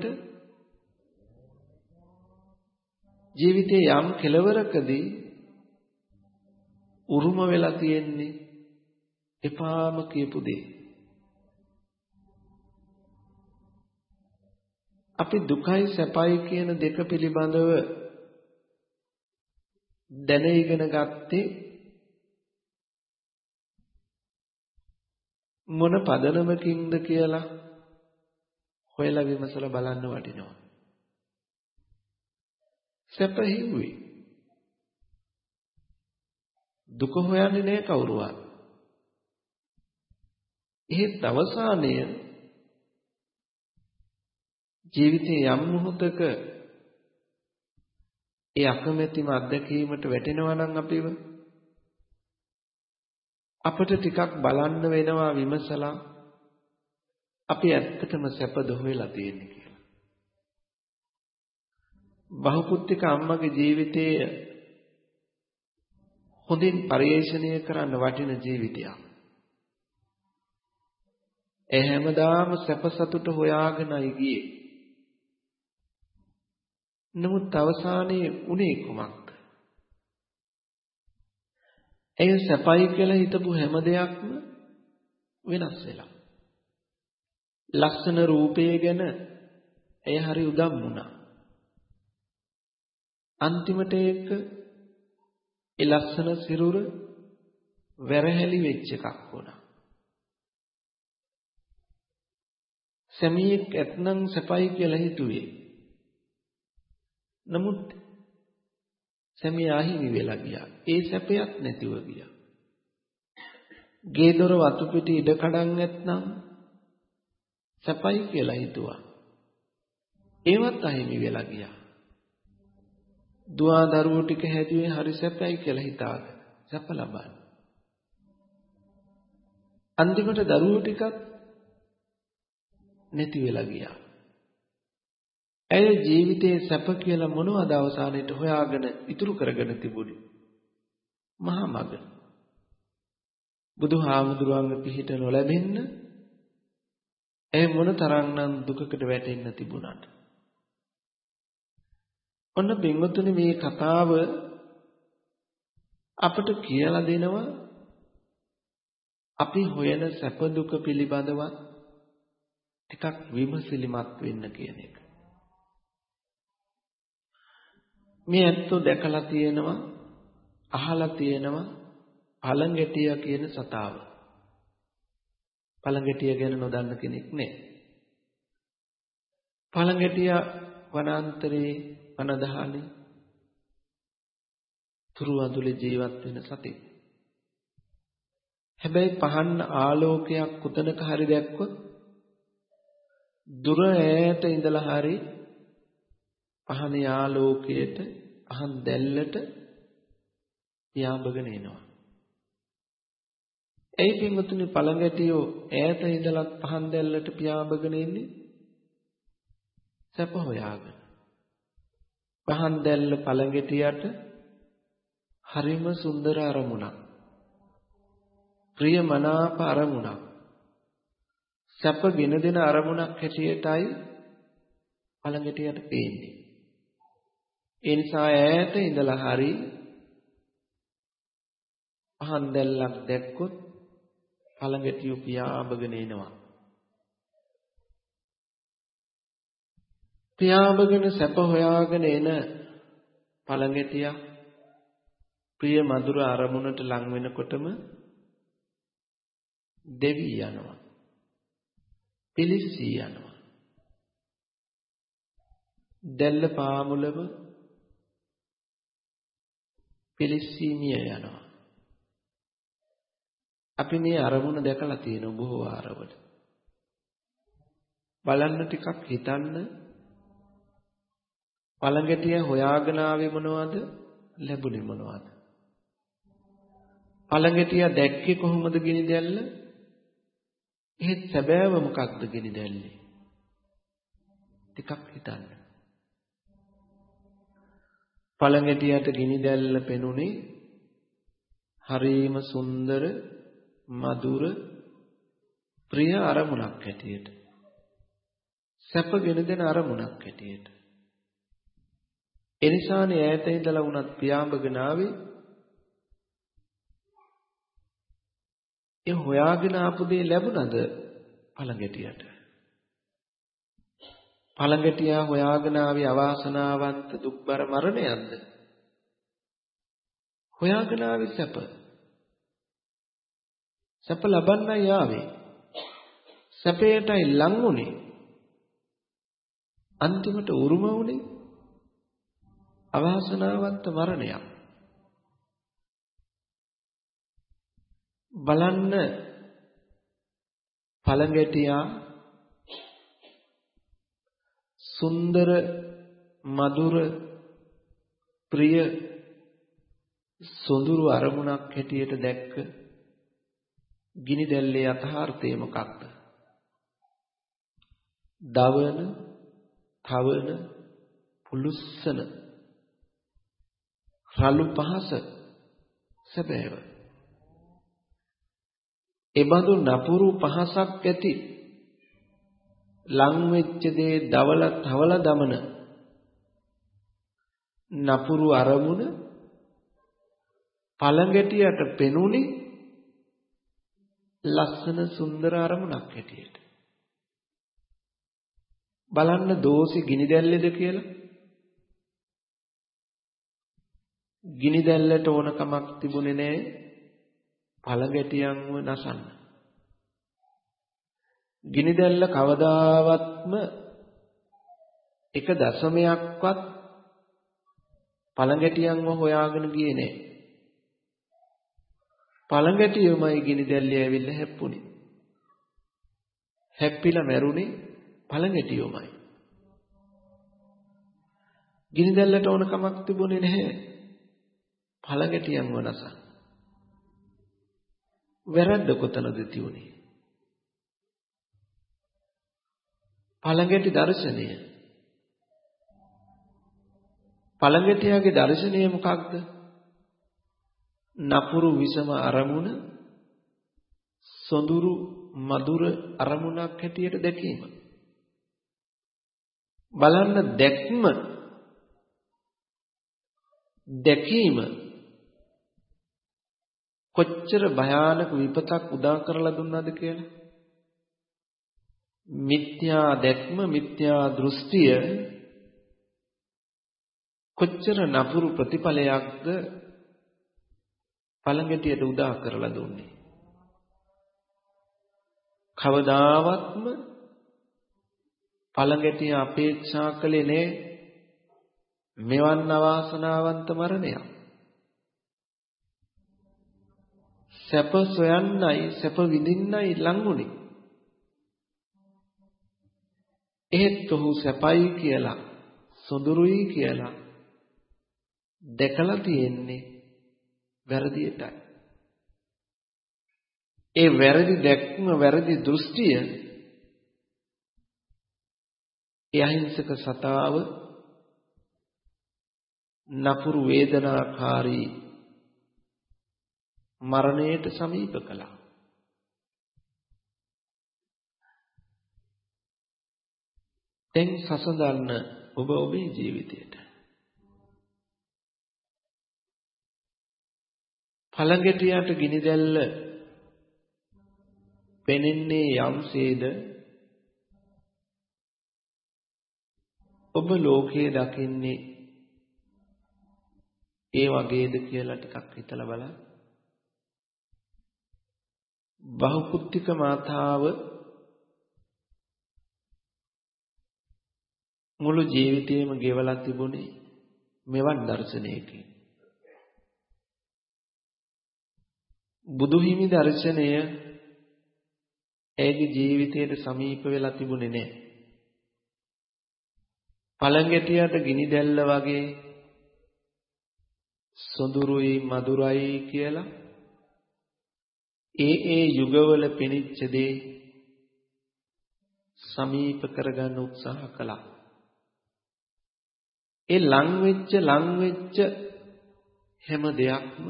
ජීවිතේ යම් කෙලවරකදී උරුම වෙලා තියෙන්නේ එපාම කියපු දේ. අපි දුකයි සැපයි කියන දෙක පිළිබඳව දැන ඉගෙන ගත්තේ මොන පදනමකින්ද කියලා හොයලා විමසලා බලන්න වටිනවා. සැප හිව්වේ. දුක හොයන්නේ නැහැ කවුරුවත්. එහෙත් අවසානයේ ජීවිතේ යම් මොහොතක ඒ අකමැතිම අත්දැකීමට වැටෙනවා නම් අපිට ටිකක් බලන්න වෙනවා විමසලා අපි ඇත්තටම සැපද හොයලා තියෙන්නේ කියලා. බහුපුත්තික අම්මගේ ජීවිතයේ හොඳින් පරිේශණය කරන්න වටින ජීවිතයක්. ඒ හැමදාම සැප සතුට හොයාගෙනයි ගියේ. නමුත් අවසානයේ උනේ කුමක්ද? එය සැපයි කියලා හිතපු හැම දෙයක්ම වෙනස් වෙලා. ලස්සන රූපය ගැන එය හරි උදම් වුණා. අන්තිමට ඒක ඒ ලස්සන සිරුර වැරහැලි වෙච්ච එකක් වුණා. සැමියෙක් ඇත්නම් සැපයි කියලා හිතුවේ. නමුත් සැමියා අහිමි වෙලා ගියා. ඒ සැපයක් නැතිව ගියා. ගේ දොර වතු පිටි ඉඩ කඩන් නැත්නම් සැපයි කියලා හිතුවා. ඒවත් අහිමි වෙලා ගියා. දුවා දරුවෝ ටික හැදුවේ හරි සැපයි කියලා හිතාගෙන සැප ලබන්න. අන්තිමට දරුවෝ ටිකත් නැති වෙලා ගියා. ඇය ජීවිතයේ සැප කියලා මොනවද අවසානයේට හොයාගෙන ඉතුරු කරගෙන තිබුණේ? මහා මඟ. බුදුහාමුදුරුවන්ගේ පිහිට නොලැබෙන්න ඇය මොන තරම්නම් දුකකට වැටෙන්න තිබුණාද? ඔන්න බින්වතුනි මේ කතාව අපට කියලා දෙනවා අපි හොයන සැප දුක පිළිබඳව ටිකක් විමසිලිමත් වෙන්න කියන එක. මේ ඇත්තෝ දැකලා තියෙනවා, අහලා තියෙනවා පළඟැටිය කියන සතාව. පළඟැටිය ගැන නොදන්න කෙනෙක් නෑ. පළඟැටිය වනාන්තරයේ වනදහනේ තුරු අඳුලේ ජීවත් වෙන සතෙක්. හැබැයි පහන් ආලෝකයක් කුතනක හරි දැක්කොත් දුර ඈත ඉඳලා හරි පහනේ ආලෝකයට පහන් දැල්ලට පියාඹගෙන එනවා. ඒ පින්වතුනි පළඟැටියෝ ඈත ඉඳලා පහන් දැල්ලට පියාඹගෙන ඉන්නේ සැප හොයාගෙන. පහන් දැල්ල පළඟැටියට හරිම සුන්දර අරමුණක්. ප්‍රියමනාප අරමුණක්. සැප ගෙන දෙන අරමුණක් හැටියටයි පළඟැටියට පේන්නේ. ඒ නිසා ඈත ඉඳලා හරි පහන් දැල්ලක් දැක්කොත් පළඟැටියෝ පියාඹගෙන එනවා. පියාඹගෙන සැප හොයාගෙන එන පළඟැටියා ප්‍රිය මధుර අරමුණට ලං වෙනකොටම දෙවි යනවා. පිලිස්සී යනවා. දැල්ල පාමුලව පිලිස්සී මිය යනවා. අපි මේ අරමුණ දැකලා තියෙන බොහෝ ආරවල. බලන්න ටිකක් හිතන්න. පළඟැටිය හොයාගෙන ආවේ මොනවද? ලැබුණේ මොනවද? පළඟැටිය දැක්කේ කොහොමද ගිනි දැල්ල? එහෙත් සැබෑව මොකක්ද ගිනි දැල්ලේ? ටිකක් හිතන්න. පළඟැටියට ගිනි දැල්ල පෙනුනේ හරිම සුන්දර මధుර ප්‍රිය අරමුණක් හැටියට. සැපගෙන දෙන අරමුණක් හැටියට. එනිසානේ ඈත ඉඳලා වුණත් පියාඹගෙන ආවේ. ඒ හොයාගෙන ආපු දේ ලැබුණද පළඟැටියට? පළඟැටියා හොයාගෙන ආවේ අවාසනාවන්ත දුක්බර මරණයක්ද? හොයාගෙන ආවේ සැප. සැප ලබන්නයි ආවේ. සැපයටයි ලං වුණේ. අන්තිමට උරුම වුණේ අවාසනාවන්ත මරණයක්. බලන්න පළඟැටියා සුන්දර මధుර ප්‍රිය සොඳුරු අරමුණක් හැටියට දැක්ක ගිනි දැල්ලේ යථාර්ථය මොකක්ද? දවන, තවන, පුලුස්සන රළු පහස සැබෑව. එබඳු නපුරු පහසක් ඇති ලං වෙච්ච දේ දවල තවල දමන නපුරු අරමුණ පළඟැටියට පෙනුනේ ලස්සන සුන්දර අරමුණක් හැටියට. බලන්න දෝෂි ගිනි දැල්ලේද කියලා. ගිනි දැල්ලට ඕන කමක් තිබුණේ නැහැ පළඟැටියන්ව නසන්න. ගිනි දැල්ල කවදාවත්ම එක දශමයක්වත් පළඟැටියන්ව හොයාගෙන ගියේ නැහැ. පළඟැටියමයි ගිනි දැල්ලේ ඇවිල්ලා හැප්පුණේ. හැප්පිලා මැරුණේ පළඟැටියමයි. ගිනි දැල්ලට ඕන කමක් තිබුණේ නැහැ පළඟැටියන්ව නසන්න. වැරද්ද කොතනද තියුනේ? පළඟැටි දර්ශනය. පළඟැටියාගේ දර්ශනය මොකක්ද? නපුරු විසම අරමුණ සොඳුරු මధుර අරමුණක් හැටියට දැකීම. බලන්න දැකීම කොච්චර භයානක විපතක් උදා කරලා දුන්නාද කියලා. මිත්‍යා දැක්ම මිත්‍යා දෘෂ්ටිය කොච්චර නපුරු ප්‍රතිඵලයක්ද පළඟැටියට උදා කරලා දුන්නේ. කවදාවත්ම පළඟැටිය අපේක්ෂා කළේ නෑ මෙවන් අවාසනාවන්ත මරණයක්. සැප සොයන්නයි සැප විඳින්නයි ලංගුනේ. එහෙත් ඔහු සැපයි කියලා සොඳුරුයි කියලා දැකලා තියෙන්නේ වැරදියටයි. ඒ වැරදි දැක්ම වැරදි දෘෂ්ටිය ඒ අහිංසක සතාව නපුරු වේදනාකාරී මරණයට සමීප කළා. දැන් සසඳන්න ඔබ ඔබේ ජීවිතයට පළඟැටියට ගිනි දැල්ල පෙනෙන්නේ යම්සේද ඔබ ලෝකයේ දකින්නේ ඒ වගේද කියලා ටිකක් හිතලා බලන්න. බහුකුත්තික මාතාව මුළු ජීවිතේම ගෙවලා තිබුණේ මෙවන් දර්ශනයකින්. බුදුහිමි දර්ශනය ඇගේ ජීවිතයට සමීප වෙලා තිබුණේ නැහැ. පළඟැටියට ගිනි දැල්ල වගේ සොඳුරුයි මధుරයි කියලා ඒ යුගවල පෙනිච්ච දේ සමීප කරගන්න උත්සාහ කළා. ඒ ලං වෙච්ච හැම දෙයක්ම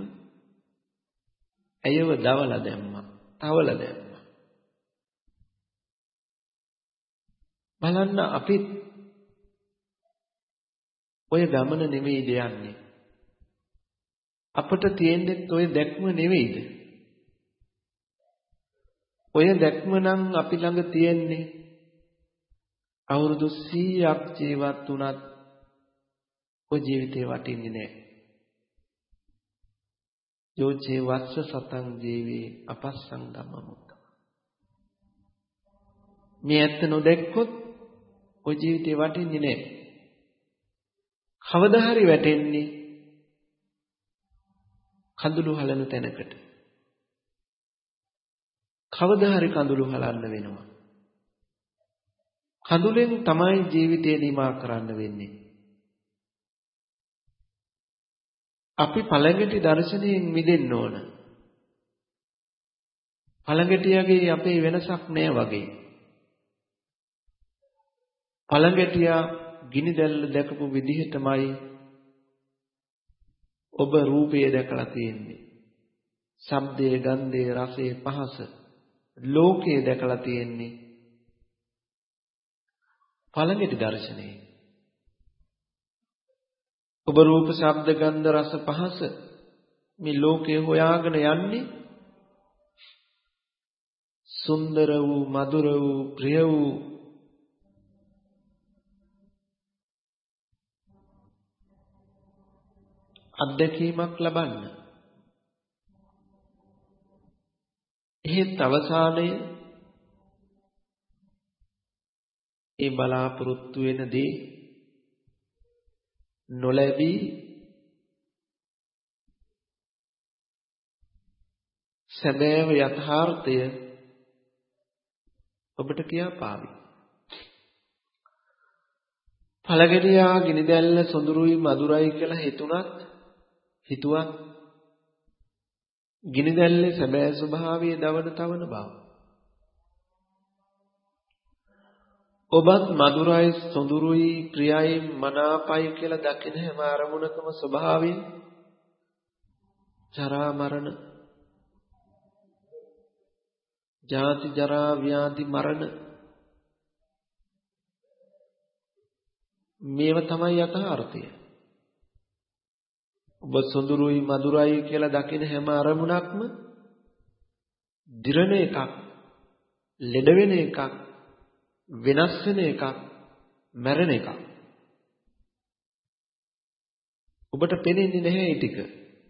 ඇයව දවලා දැම්මා, තවලා දැම්මා. බලන්න අපිත් ඔය ගමන නෙමෙයිද යන්නේ. අපට තියෙන්නේ ඔය දැක්ම නෙවෙයිද? ඔය දැක්ම නම් අපි ළඟ තියෙන්නේ අවුරුදු 100ක් ජීවත් වුණත් ඔය ජීවිතේ වටින්නේ නැහැ. යෝචේ වස්ස සතං ජීවේ අපස්සං ධම්මමුක්ඛ. මේ ඇත්ත නොදැක්කොත් ඔය ජීවිතේ වටින්නේ නැහැ. කවදා හරි වැටෙන්නේ කඳුළු හලන තැනකට. කවදා හරි කඳුළු හලන්න වෙනවා. කඳුලෙන් තමයි ජීවිතය නිමා කරන්න වෙන්නේ. අපි පළඟැටි දර්ශනයෙන් මිදෙන්න ඕන. පළඟැටියාගේ අපේ වෙනසක් නෑ වගේ. පළඟැටියා ගිනි දැල්ල දැකපු විදිහටමයි ඔබ රූපය දැකලා තියෙන්නේ. ශබ්දය, ගන්ධය, රසය, පහස ලෝකයේ දැකලා තියෙන්නේ පළඟැටි දර්ශනයෙන්. ඔබ රූප, ශබ්ද, ගන්ධ, රස, පහස මේ ලෝකේ හොයාගෙන යන්නේ සුන්දර වූ මధుර වූ ප්‍රිය වූ අත්දැකීමක් ලබන්න. එහෙත් අවසානයේ ඒ බලාපොරොත්තු වෙන දේ නොලැබී සැබෑව යථාර්ථය ඔබට කියාපාවි. පළගෙඩියා ගිනි දැල්ල සොඳුරුයි මధుරයි කියලා හිතුවත් ගිනි දැල්ලේ සැබෑ ස්වභාවය දවන තවන බව. ඔබත් මధుරයි සොඳුරුයි ප්‍රියයි මනාපයි කියලා දකින හැම අරමුණකම ස්වභාවය ජරා මරණ, ජාති ජරා ව්‍යාධි මරණ, මේව තමයි යථාර්ථය. ඔබ සොඳුරුයි මధుරයි කියලා දකින හැම අරමුණක්ම දිරණ එකක්, ලෙඩ වෙන එකක්, වෙනස් වෙන එකක්, මැරෙන එකක්. ඔබට පේන්නේ නැහැ ඒ ටික.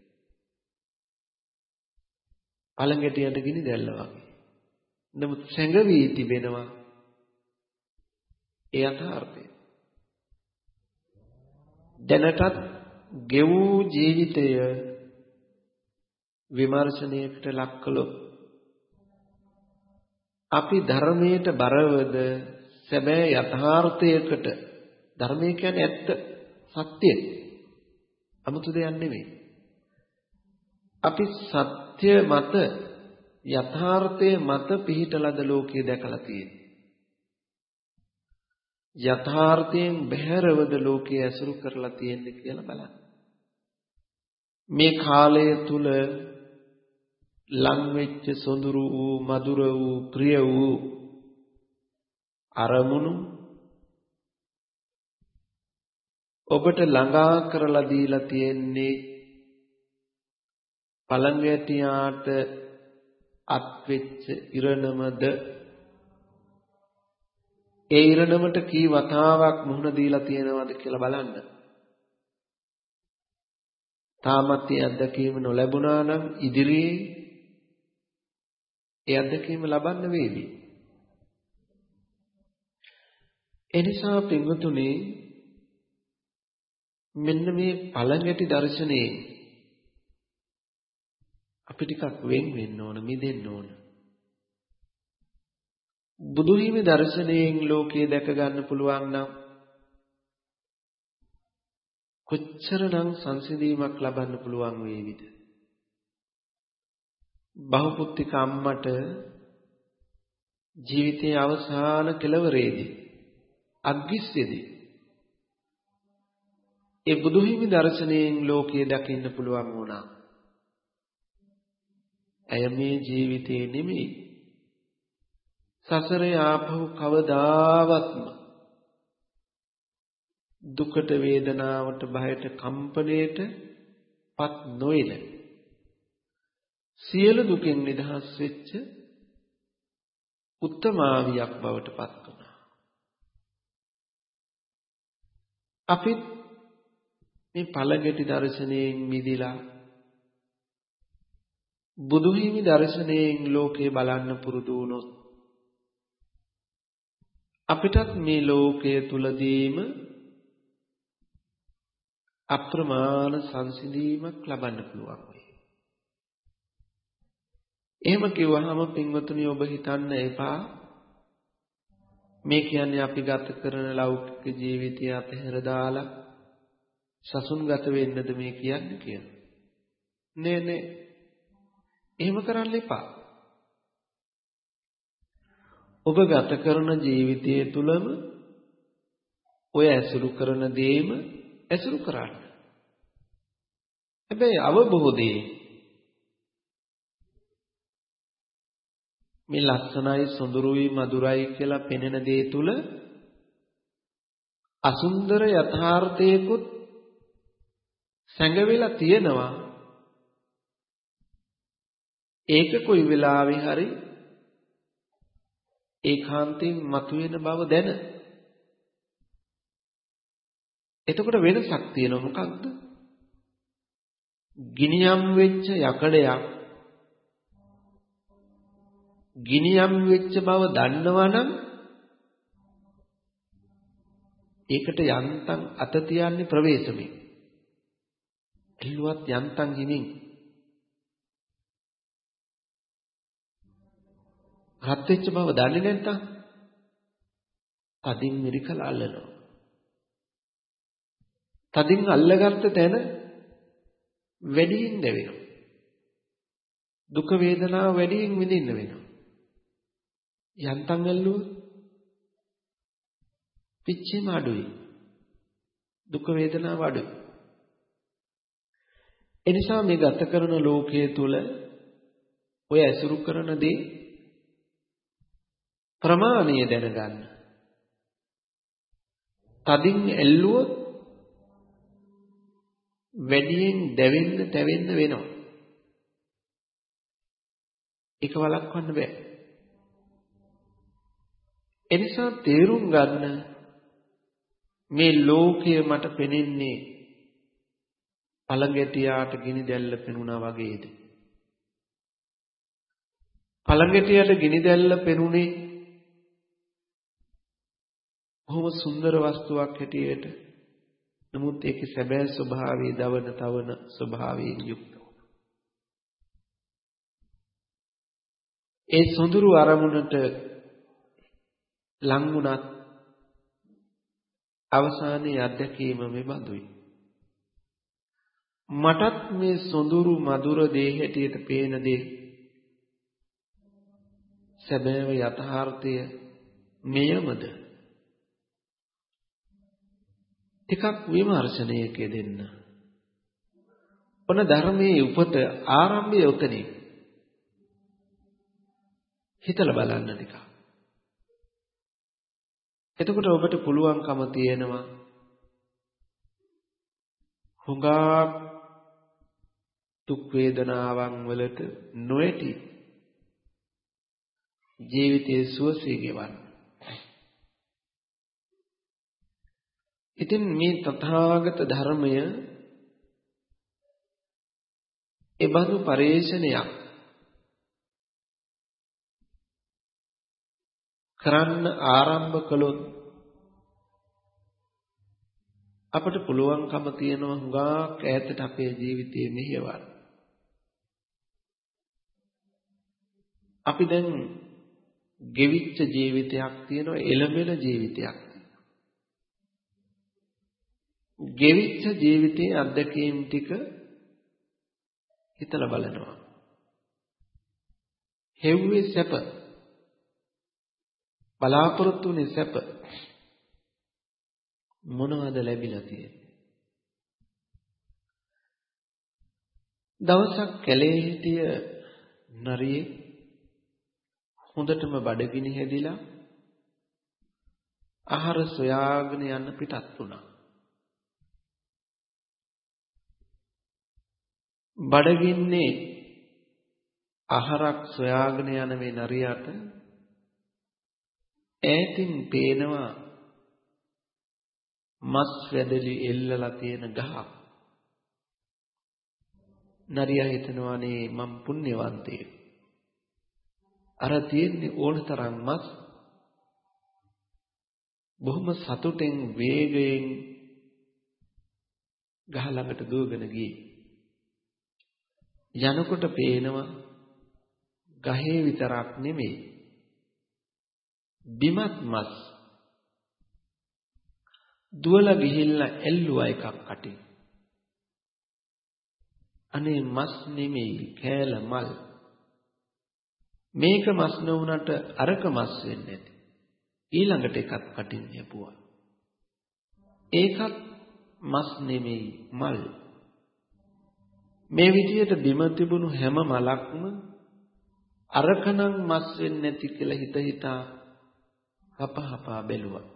අලංගටියට ගිනි දැල්ලා වගේ. නමුත් සැඟවී තිබෙනවා ඒ යථාර්ථය. දැනටත් ගෙවූ ජීවිතය විමර්ශනයකට ලක් කළොත් අපි ධර්මයට බරවද සැබෑ යථාර්ථයකට, ධර්මය කියන්නේ ඇත්ත සත්‍ය, 아무තු දෙයක් නෙමෙයි. අපි සත්‍ය මත යථාර්ථයේ මත පිහිටලද ලෝකය දැකලා තියෙන්නේ. යථාර්ථයෙන් බැහැරවද ලෝකයේ ඇසුරු කරලා තියෙන්නේ කියලා බලන්න. මේ කාලය තුල ලං වෙච්ච සොඳුරු වූ මధుර වූ ප්‍රිය වූ අරමුණු ඔබට ළඟා කරලා දීලා තියෙන්නේ පළඟැටියාට අත් වෙච්ච ඉරණමද? ඒ ඉරණමට කී වතාවක් මුහුණ දීලා තියෙනවද කියලා බලන්න. තාමත් ඒ අත්දැකීම නොලැබුණා නම් ඉදිරියේ ඒ අත්දැකීම ලබන්න වේවි. එනිසා පින්වතුනි, මෙන්න මේ පළඟැටි දර්ශනයේ අපි ටිකක් වෙන් වෙන්න ඕන, මිදෙන්න ඕන. බුදුහිමි දර්ශනයෙන් ලෝකේ දැක ගන්න පුළුවන් නම් කොච්චරනම් සංසිඳීමක් ලබන්න පුළුවන් වේවිද? බහුපුත්තික අම්මට ජීවිතයේ අවසාන කෙළවරේදී අග්ගිස්සේදී ඒ බුදුහිමි දර්ශනයෙන් ලෝකේ දකින්න පුළුවන් වුණා. ඇය මේ ජීවිතේ නෙමෙයි, සසරේ ආපහු කවදාවත්ම දුකට, වේදනාවට, භයට, කම්පණයට පත් නොවන සියලු දුකින් නිදහස් වෙච්ච උත්තමාවියක් බවට පත් වුණා. අපිත් මේ පළඟැටි දර්ශනයෙන් මිදිලා බුදුහිමි දර්ශනයෙන් ලෝකේ බලන්න පුරුදු වුණොත් අපිටත් මේ ලෝකයේ තුලදීම අප්‍රමාණ සංසිඳීමක් ලබන්න පුළුවන් වෙයි. එහෙම කිව්වහම පින්වතුනි, ඔබ හිතන්න එපා මේ කියන්නේ අපි ගත කරන ලෞකික ජීවිතය අතහැර දාලා සසුන්ගත වෙන්නද මේ කියන්නේ කියලා. නේ. එහෙම කරන්න එපා. ඔබ ගත කරන ජීවිතය තුළම ඔය ඇසුරු කරන දේම ඇසුරු කරන්න. හැබැයි අවබෝධයේ මේ ලස්සනයි, සොඳුරුයි, මధుරයි කියලා පෙනෙන දේ තුල අසුන්දර යථාර්ථයකුත් සැඟවිලා තියෙනවා. ඒක කොයි වෙලාවෙ හරි ඒකාන්තයෙන් මතුවෙන බව දැන. එතකොට වෙනසක් තියෙනවා. මොකක්ද? ගිනියම් වෙච්ච යකඩයක් ගිනියම් වෙච්ච බව දන්නවනම් ඒකට යන්තම් අත තියන්නේ ප්‍රවේශමෙන්. එල්ලුවත් යන්තම් හිමින්. රත් වෙච්ච බව දන්නේ නැත්තම් තදින් මිරිකල අල්ලනවා. තදින් අල්ලගත්ත තැන වැඩියෙන් දැවෙනවා. දුක වේදනාව වැඩියෙන් විඳින්න වෙනවා. යන්තම් ඇල්ලුවොත් පිච්චීම අඩුයි. දුක වේදනාව අඩුයි. එනිසා මේ ගත කරන ලෝකයේ තුල ඔය ඇසුරු කරන දේ ප්‍රමාණය දැනගන්න. තදින් ඇල්ලුවොත් වැඩියෙන් දැවෙන්න තැවෙන්න වෙනවා. ඒක වළක්වන්න බෑ. එනිසා තේරුම් ගන්න මේ ලෝකය මට පෙනෙන්නේ පළඟැටියාට ගිනි දැල්ල පෙනුණා වගේද? පළඟැටියාට ගිනි දැල්ල පෙනුනේ බොහොම සුන්දර වස්තුවක් හැටියට. නමුත් ඒකේ සැබෑ ස්වභාවය දවන තවන ස්වභාවයෙන් යුක්තව. ඒ සොඳුරු අරමුණට ලං වුණත් අවසානයේ අත්දැකීම මෙබඳුයි. මටත් මේ සොඳුරු මధుර දේ හැටියට පේන දේ සැබෑව යථාර්ථය මෙයමද? ටිකක් විමර්ශනයක දෙන්න. ඔන්න ධර්මයේ උපත ආරම්භය උතනින්. හිතලා බලන්න ටිකක්. එතකොට ඔබට පුළුවන්කම තියෙනවා හුඟා දුක් වේදනාවන් වලට නොඇටි ජීවිතයේ සුවසේ ගෙවන්න. ඉතින් මේ තථාගත ධර්මය එබඳු පරේෂණයක් කරන්න ආරම්භ කළොත් අපට පුළුවන්කම තියෙනවා හුඟා ඈතට අපේ ජීවිතයේ මෙහෙයවන්න. අපි දැන් ගෙවිච්ච ජීවිතයක් තියෙනවා, එළඹෙන ජීවිතයක් තියෙනවා. ගෙවිච්ච ජීවිතයේ අත්දැකීම් ටික හිතලා බලනවා. හෙව්වේ සැප, බලාපොරොත්තු වෙන සැප මොනවද ලැබිලා තියෙන්නේ? දවසක් කැලේ හිටිය නරියේ හොඳටම බඩගිනි හැදිලා ආහාර සොයාගෙන යන්න පිටත් වුණා. බඩගින්නේ ආහාරක් සොයාගෙන යන මේ නරියාට ඈතින් පේනවා මස් වැදලි එල්ලලා තියෙන ගහක්. නරියා හිතනවානේ මම පුණ්‍යවන්තයෙක්. අර තියෙන්නේ ඕනතරම් මස්. බොහොම සතුටෙන් වේගයෙන් ගහ ළඟට දුවගෙන ගියේ. යනකොට පේනවා ගහේ විතරක් නෙමෙයි බිමත් මස්. දුවලා ගිහිල්ලා එල්ලුවා එකක් අටින්. අනේ මස් නෙමෙයි කෑල මල්. මේක මස් නොවුනට අරක මස් වෙන්නේ නැති. ඊළඟට එකක් කටින් යපුවා. ඒකත් මස් නෙමෙයි මල්. මේ විදිහට බිම තිබුණු හැම මලක්ම අරකනම් මස් වෙන්නේ නැති කියලා හිතා හපහපා බැලුවා.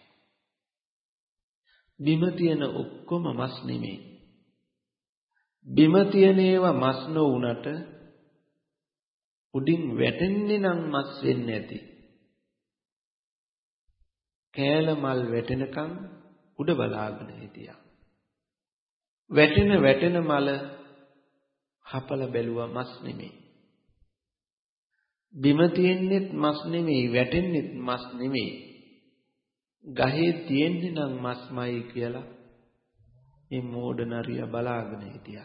බිම තියෙන ඔක්කොම මස් නෙමෙයි. බිම තියෙන ඒවා මස් නොවුනට උඩින් වැටෙන්නේ නම් මස් වෙන්නේ නැති කෑල මල් වැටෙනකන් උඩ බලාගෙන හිටියා. වැටෙන මල හපල බැලුවා මස් නෙමෙයි. බිම තියෙන්නෙත් මස් නෙමෙයි, වැටෙන්නෙත් මස් නෙමෙයි. ගහේ තියෙන්නේ නම් මස්මයි කියලා මේ මෝඩ නරියා බලාගෙන හිටියා.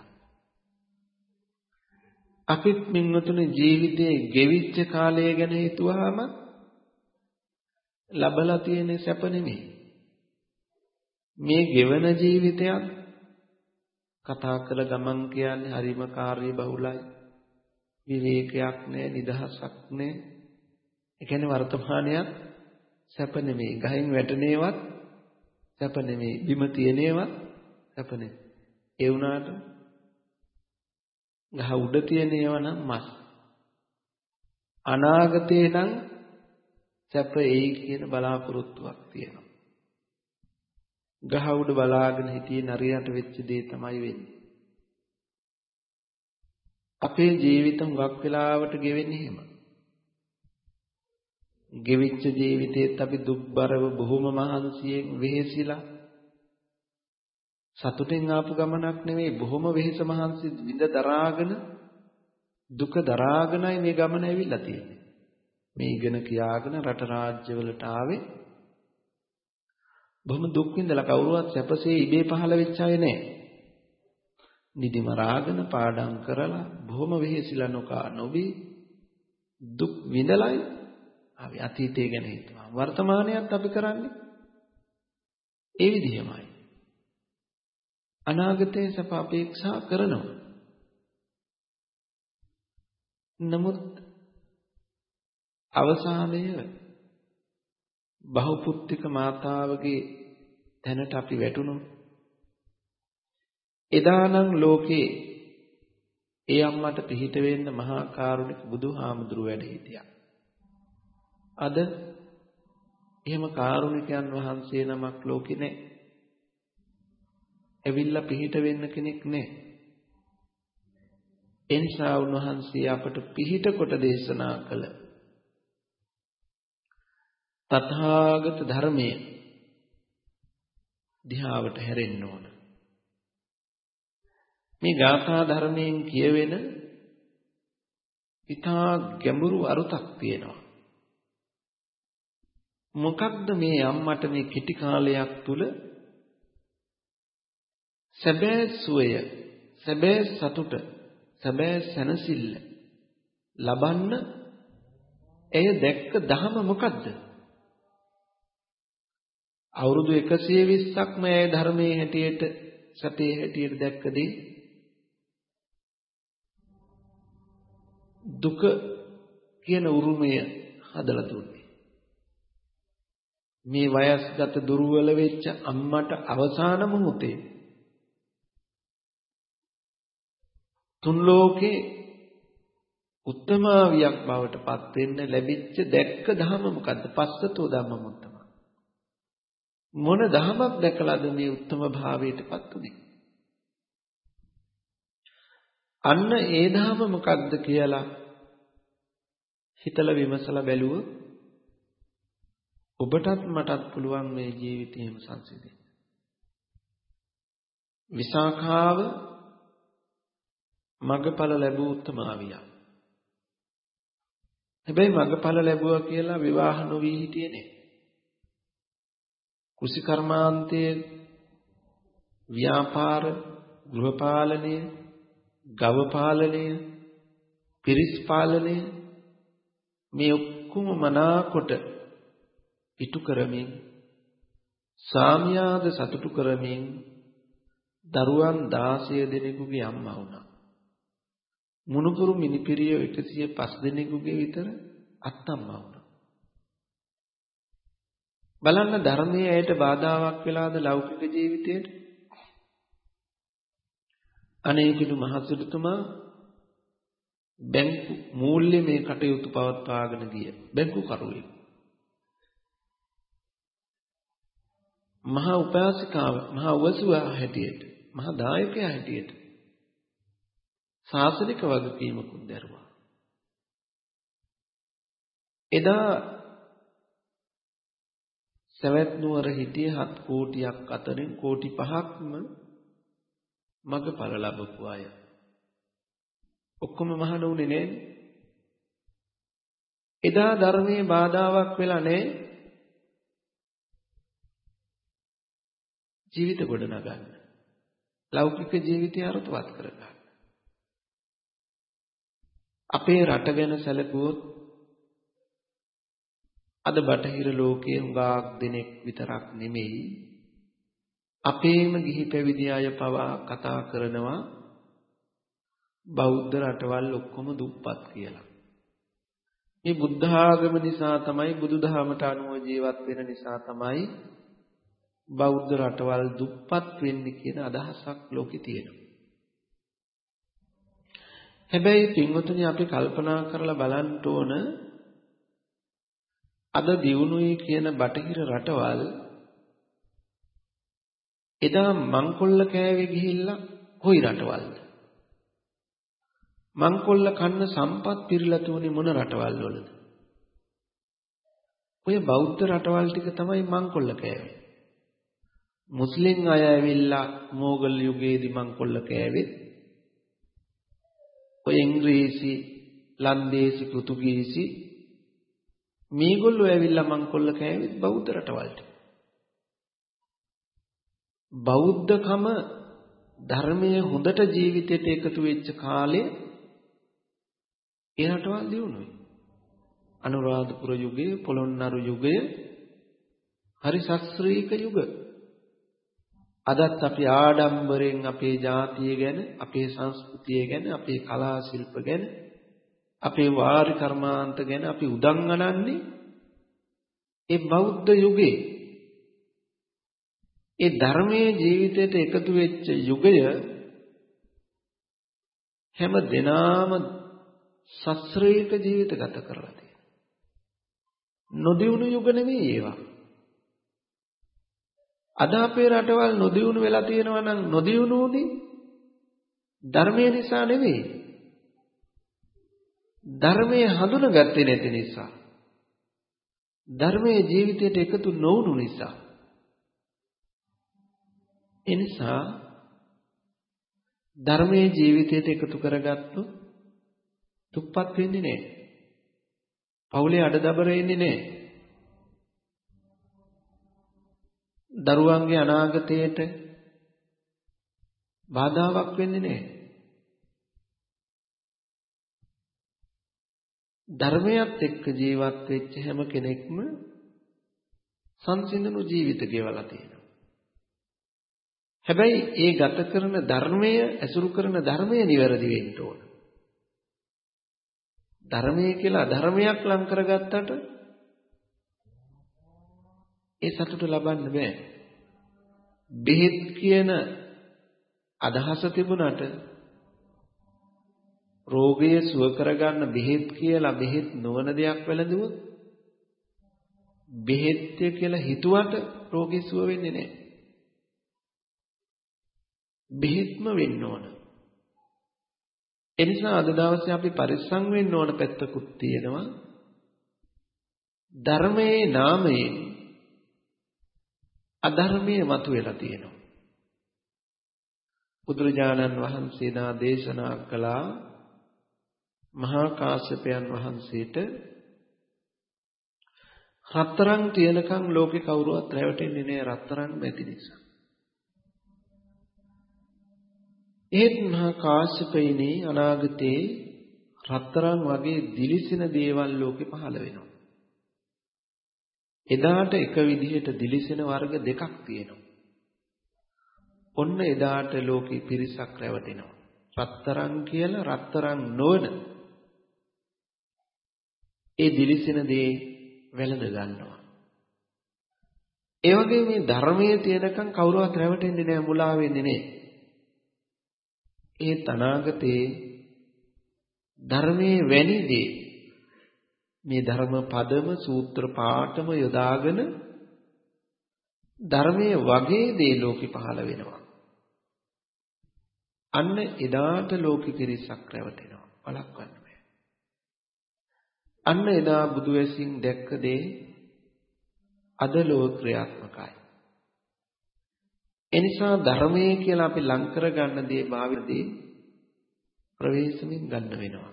අපිත් මින්වතුනේ ජීවිතේ ගෙවිච්ච කාලය ගැන හිතුවාම ලබලා තියෙන සැප නෙමෙයි. මේ ගෙවන ජීවිතයක් කතා කළ ගමන් කියන්නේ හරිම කාර්ය බහුලයි. විවේකයක් නැහැ, නිදහසක් නැහැ. ඒ කියන්නේ වර්තමානයක් සැප නෙමෙයි. ගහෙන් වැටෙනේවත් සැප නෙමෙයි. බිම තියෙනේවත් සැප නෙමෙයි. ඒ වුණාට ගහ උඩ තියෙන ඒවා නම් මස්. අනාගතේ නම් සැප එයි කියන බලාපොරොත්තුවක් තියෙනවා. ගහ උඩ බලාගෙන හිටියේ නරියට වෙච්ච දේ තමයි වෙන්නේ. අපේ ජීවිත හුඟක් වෙලාවට ගෙවෙන්නේ එහෙම. ගෙවිච්ච ජීවිතේත් අපි දුක්බරව බොහොම මහන්සියෙන් වෙහෙසිලා සතුටින් ආපු ගමනක් නෙවෙයි, බොහොම වෙහෙස මහන්සි විඳ දරාගෙන දුක දරාගෙනයි මේ ගමන ඇවිල්ලා තියෙන්නේ. මේ ඉගෙන කියාගෙන රට රාජ්‍යවලට ආවේ බොහොම දුක් විඳලා, කවුරුවත් සැපසේ ඉබේ පහළ වෙච්ච අය නෑ. නිදි මරාගෙන පාඩම් කරලා බොහොම වෙහෙසිලා නොකා නොබී දුක් විඳලයි අපි අතීතය ගැන හිතුවා. වර්තමානයේත් අපි කරන්නේ ඒ විදිහමයි. අනාගතයේ සැප අපේක්ෂා කරනවා. නමුත් අවසානයේ බහුපුත්තික මාතාවගේ තැනට අපි වැටුණොත් එදානම් ලෝකේ ඒ අම්මට පිහිට වෙන්න මහා කාරුණික බුදුහාමුදුරුව වැඩ හිටියා. අද එහෙම කාරුණිකයන් වහන්සේ නමක් ලෝකේ නැහැ. ඇවිල්ලා පිහිට වෙන්න කෙනෙක් නැහැ. එනිසා උන්වහන්සේ අපට පිහිට කොට දේශනා කළ තථාගත ධර්මයේ දිහාවට හැරෙන්න ඕන. මේ ගාථා ධර්මයෙන් කියවෙන ඉතා ගැඹුරු අරුතක් තියෙනවා. මොකක්ද මේ අම්මට මේ කෙටි කාලයක් තුල සැබෑ සුවය, සැබෑ සතුට, සැබෑ සැනසෙල්ල ලබන්න එය දැක්ක දහම මොකද්ද? අවුරුදු 120ක්ම ඒ ධර්මයේ හැටියට, සතේ හැටියට දැක්කදී දුක කියන උරුමය හදලා දුන්නේ. මේ වයස්ගත දුර්වල වෙච්ච අම්මට අවසාන මොහොතේ තුන් ලෝකේ උත්තමාවියක් බවට පත් වෙන්න ලැබිච්ච දැක්ක ධම මොකද්ද? පස්සතෝ ධම්මමුත්තම. මොන ධමයක් දැකලාද මේ උත්තම භාවයට පත් උනේ? අන්න ඒ ධම මොකද්ද කියලා හිතලා විමසලා බැලුවොත් ඔබටත් මටත් පුළුවන් මේ ජීවිතේම සංසිඳෙන්න. විසාඛාව මගඵල ලැබූ උත්තමාවියා. හැබැයි මගඵල ලැබුවා කියලා විවාහ නොවි හිටියේ නේ. කුසි කර්මාන්තයේ ව්‍යාපාර, ගෘහ පාලනය, ගව පාලනය, පිරිස් පාලනය මේ ඔක්කොම මනාකොට ඉටු කරමින් සාමියාද සතුටු කරමින් දරුවන් 16 දෙනෙකුගේ අම්මා වුණා. මුණුපුරු මිනිපිරිය 105 දෙනෙකුගේ විතර අත්තම්මා වුණා. බලන්න ධර්මයේ ඇයට බාධාවක් වෙලාද ලෞකික ජීවිතේට? අනේ පිටු මහසිටුතුමා බැංකු මූල්‍ය මේ කටයුතු පවත්වාගෙන ගිය බැංකු කරුවෙක්. මහා උපාසිකාව, මහා උවසුවා හැටියට, මහා දායකයා හැටියට ශාසනික වගකීමකුත් දැරුවා. එදා සවැත් නුවර හිටියේ 7 කෝටියක් අතරින් කෝටි 5ක්ම මගඵල ලැබපු අය. ඔක්කොම මහණ වුණේ නෑ. එදා ධර්මයේ බාධාවක් වෙලා නෑ. ජීවිත ගොඩනගන්න. ලෞකික ජීවිතය අර්ථවත් කරගන්න. අපේ රට ගැන සැලකුවොත් අද බටහිර ලෝකයේ හුඟක් දෙනෙක් විතරක් නෙමෙයි අපේම ගිහි පැවිදි අය පවා කතා කරනවා බෞද්ධ රටවල් ඔක්කොම දුප්පත් කියලා. මේ බුද්ධ ආගම නිසා තමයි බුදුදහමට අනුව ජීවත් වෙන නිසා තමයි බෞද්ධ රටවල් දුප්පත් වෙන්නේ කියන අදහසක් ලෝකේ තියෙනවා. හැබැයි පින්වතුනි අපි කල්පනා කරලා බලන්න ඕන අද දියුණුවයි කියන බටහිර රටවල් එදා මංකොල්ල කෑවේ ගිහිල්ලා කොයි රටවල්ද? මංකොල්ල කන්න සම්පත් පිරලා තුනේ මොන රටවල් වලද? ඔය බෞද්ධ රටවල් ටික තමයි මංකොල්ල කෑවේ. මුස්ලිම් අය ඇවිල්ලා මොගල් යුගයේදී මංකොල්ල කෑවේ. ඔය ඉංග්‍රීසි, ලන්දේසි, පෘතුගීසි මේගොල්ලෝ ඇවිල්ලා මංකොල්ල කෑවේ බෞද්ධ රටවලට. බෞද්ධකම ධර්මයේ හොඳට ජීවිතයට එකතු වෙච්ච කාලේ ඒ රටවල් දියුණුවේ. අනුරාධපුර යුගය, පොළොන්නරු යුගය හරි ශාස්ත්‍රීය යුග. අදත් අපි ආඩම්බරෙන් අපේ ජාතිය ගැන, අපේ සංස්කෘතිය ගැන, අපේ කලා ශිල්ප ගැන, අපේ වාරි කර්මාන්ත ගැන අපි උදම් අනන්නේ ඒ බෞද්ධ යුගයේ. ඒ ධර්මයේ ජීවිතයට එකතු වෙච්ච යුගය හැම දිනාම ශාස්ත්‍රීය ජීවිත ගත කරලා තියෙනවා. නොදියුණු යුග නෙවෙයි ඒවා. අද අපේ රටවල් නොදියුණු වෙලා තියෙනවා නම් නොදියුණු උනේ ධර්මයේ නිසා නෙවෙයි. ධර්මයේ හඳුනගත්තේ නැති නිසා. ධර්මයේ ජීවිතයට එකතු නොවුණු නිසා. ඒ නිසා ධර්මයේ ජීවිතයට එකතු කරගත්තොත් දුප්පත් වෙන්නේ නැහැ. පවුලේ අඩදබර එන්නේ නැහැ. දරුවන්ගේ අනාගතයට බාධාවක් වෙන්නේ නැහැ. ධර්මයත් එක්ක ජීවත් වෙච්ච හැම කෙනෙක්ම සංසිඳුණු ජීවිත ගෙවලා තියෙනවා. හැබැයි ඒ ගත කරන ධර්මය, ඇසුරු කරන ධර්මය නිවැරදි වෙන්න ඕන. ධර්මය කියලා ධර්මයක් ලං කරගත්තට ඒ සතුට ලබන්න බෑ. බෙහෙත් කියන අදහස තිබුණට රෝගය සුව කරගන්න බෙහෙත් කියලා බෙහෙත් නොවන දෙයක් වැළඳුවොත් බෙහෙත් කියලා හිතුවට රෝගී සුව වෙන්නේ නැහැ. බෙහෙත්ම වෙන්න ඕන. එනිසා අද දවසේ අපි පරිස්සම් වෙන්න ඕන පැත්තකුත් තියෙනවා. ධර්මයේ නාමයෙන් අධර්මයේ මතුවලා තියෙනවා. බුදුරජාණන් වහන්සේ දේශනා කළා මහා කාශ්‍යපයන් වහන්සේට රත්තරන් තියනකම් ලෝකේ කවුරුවත් රැවටෙන්නේ නැහැ රත්තරන් නැති නිසා. ඒත් මහා කාශ්‍යපයිනේ අනාගතේ රත්තරන් වගේ දිලිසෙන දේවල් ලෝකේ පහළ වෙනවා. එදාට එක විදිහට දිලිසෙන වර්ග දෙකක් තියෙනවා. ඔන්න එදාට ලෝකේ පිරිසක් රැවටෙනවා. රත්තරන් කියලා රත්තරන් නොවන ඒ දිලිසෙන දේ වැළඳ ගන්නවා. ඒ වගේ මේ ධර්මයේ තියෙනකන් කවුරුවත් රැවටෙන්නේ නැහැ, මුලා වෙන්නේ නැහැ. ඒ අනාගතේ ධර්මයේ වැනි දේ මේ ධර්ම පදම සූත්‍ර පාඨම යොදාගෙන ධර්මයේ වගේ දේ ලෝකෙ පහළ වෙනවා. අන්න එදාට ලෝකෙ පිරිසක් රැවටෙනවා. වළක්වන්න බෑ. අන්න එදා බුදු වැසින් දැක්ක දේ අද ලෝක ක්‍රියාත්මකයි. එනිසා ධර්මයේ කියලා අපි ලං කර ගන්න දේ භාවිතදී ප්‍රවේශමින් ගන්න වෙනවා.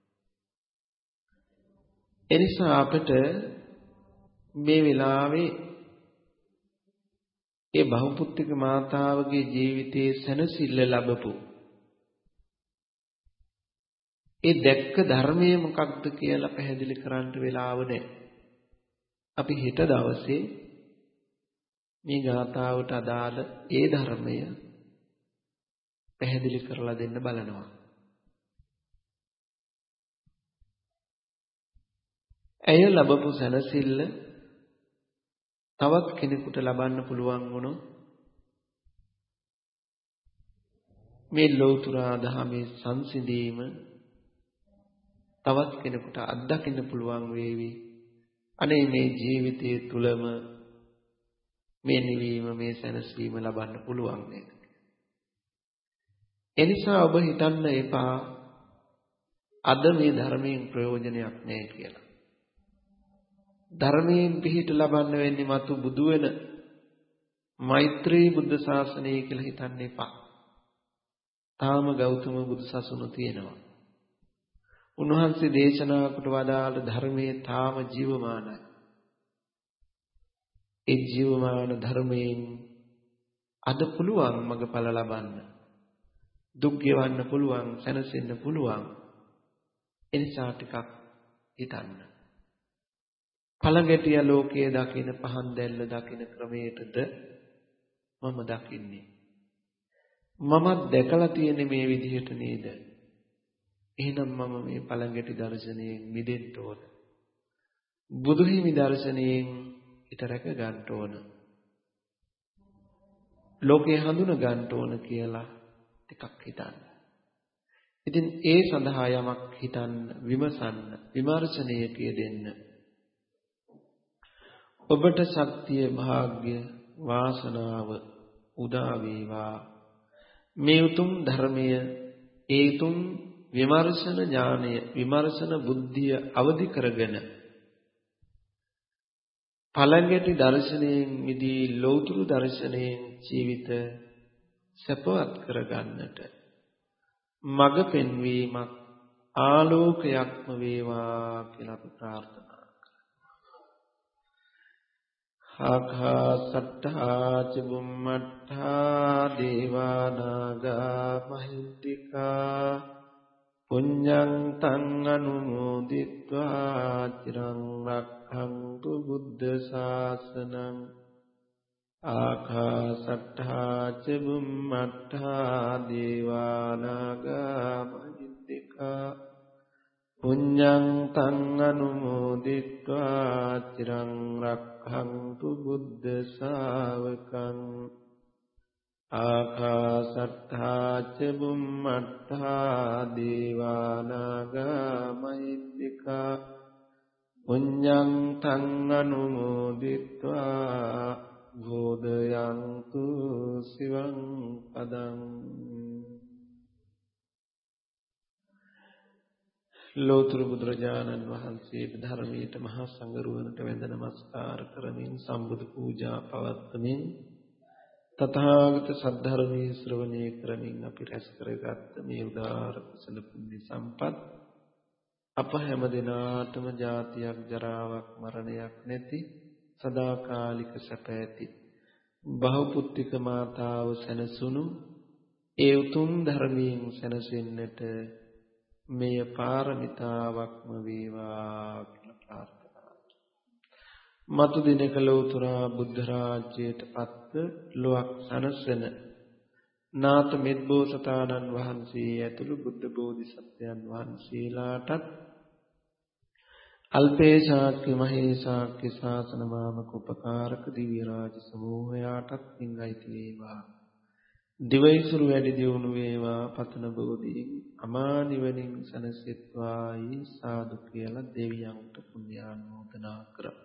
එනිසා අපිට මේ වෙලාවේ ඒ බහුපුත්තික මාතාවගේ ජීවිතයේ සැනසෙල්ල ලැබපු ඒ දැක්ක ධර්මය මොකක්ද කියලා පැහැදිලි කරන්න වෙලාව නැහැ. අපි හෙට දවසේ මේ ගාථාවට අදාළ ඒ ධර්මය පැහැදිලි කරලා දෙන්න බලනවා. ඇය ලැබපු සැනසෙල්ල තවත් කෙනෙකුට ලබන්න පුළුවන් වුණොත් මේ ලෞතුරා දහමේ සංසිඳීම තවත් කෙනෙකුට අත්දකින්න පුළුවන් වේවි. අනේ මේ ජීවිතයේ තුලම මේ නිවීම මේ සැනසීම ලබන්න පුළුවන් නේද? එනිසා ඔබ හිතන්න එපා අද මේ ධර්මයෙන් ප්‍රයෝජනයක් නැහැ කියලා. ධර්මයෙන් පිහිට ලබන්න වෙන්නේ මතු බුදු වෙන මෛත්‍රී බුද්ධ ශාසනය කියලා හිතන්න එපා. තාම ගෞතම බුදු සසුන තියෙනවා. උන්වහන්සේ දේශනා කොට වදාළ ධර්මයේ තාම ජීවමානයි. ඒ ජීවමාන ධර්මයෙන් අද පුළුවන් මඟඵල ලබන්න. දුක් ගෙවන්න පුළුවන්, සැනසෙන්න පුළුවන්. එනිසා ටිකක් හිතන්න. පළඟැටිය ලෝකයේ දකින පහන් දැල්ල දකින ක්‍රමයටද මම දකින්නේ. මමත් දැකලා තියෙන මේ විදිහට නේද? එහෙනම් මම මේ පළඟැටි දර්ශනයෙන් මිදෙන්න ඕන. බුදුහිමි දර්ශනයෙන් ඊතරක ගන්න ඕන. ලෝකේ හඳුන ගන්න ඕන කියලා ටිකක් හිතන්න. ඉතින් ඒ සඳහා යමක් හිතන්න, විමසන්න, විමර්ශනය කියෙදෙන්න. ඔබට ශක්තිය, වාග්ය, වාසනාව උදා වේවා. මේ උතුම් ධර්මය, ඒ උතුම් විමර්ශන ඥානය, විමර්ශන බුද්ධිය අවදි කරගෙන පළඟැටි දර්ශනයෙන් මිදී ලෞතුරු දර්ශනයෙන් ජීවිත සපවත් කරගන්නට මඟ පෙන්වීමක් ආලෝකයක්ම වේවා කියලා අපි ප්‍රාර්ථනා කරමු. ආකාසට්ඨා ච බුම්මට්ඨා දේවා නාග මහිද්దికා පුඤ්ඤං තං අනුමෝදිत्वा චිරං රක්ඛන්තු බුද්ධ ශාසනං. ආකාසට්ඨා ච බුම්මට්ඨා දේවා නාග මහිද්దికා පුඤ්ඤං තං අනුමෝදිत्वा චිරං රක්ඛන්තු බුද්ධ ශාවකං. ආකාසට්ඨා ච බුම්මට්ඨා දේවා නාග මහිද්దికා පුඤ්ඤං තං අනුමෝදිत्वा බෝධයන්තු සිවං පදං. ලෝතර බුදුරජාණන් වහන්සේ ධර්මයට මහා සංඝරුවනට වැඳ නමස්කාර කරමින් සම්බුදු පූජා පවත්වමින් තථාගත සද්ධර්මයේ ශ්‍රවණය කරමින් අපි රැස් කරගත් මේ උදාාර කුසල පුණ්‍ය සම්පත් අප හැම දිනාටම ජාතියක් ජරාවක් මරණයක් නැති සදාකාලික සැප ඇති බහුපුත්තික මාතාව සැනසුණු ඒ උතුම් ධර්මයෙන් සැනසෙන්නට මෙය පාරමිතාවක්ම වේවා කියලා ප්‍රාර්ථනා. මතු දිනක ලෞතුරා බුද්ධ රාජ්‍යයට පත්ව ලොවක් සනසන නාත මෙත්බෝසතාණන් වහන්සේ ඇතුළු බුද්ධ බෝධිසත්වයන් වහන්සේලාටත් අල්පේ ශාක්‍ය මහේ ශාක්‍ය ශාසන වාමක උපකාරක දිව්‍ය රාජ සමූහයාටත් පින් අයිති වේවා. දිවයිසුරු වැඩි දියුණු වේවා. පතන බෝධියෙන් අමා නිවනින් සැනසෙත්වායි සාදු කියලා දෙවියන්ට පුණ්‍යානුමෝදනා කරමු.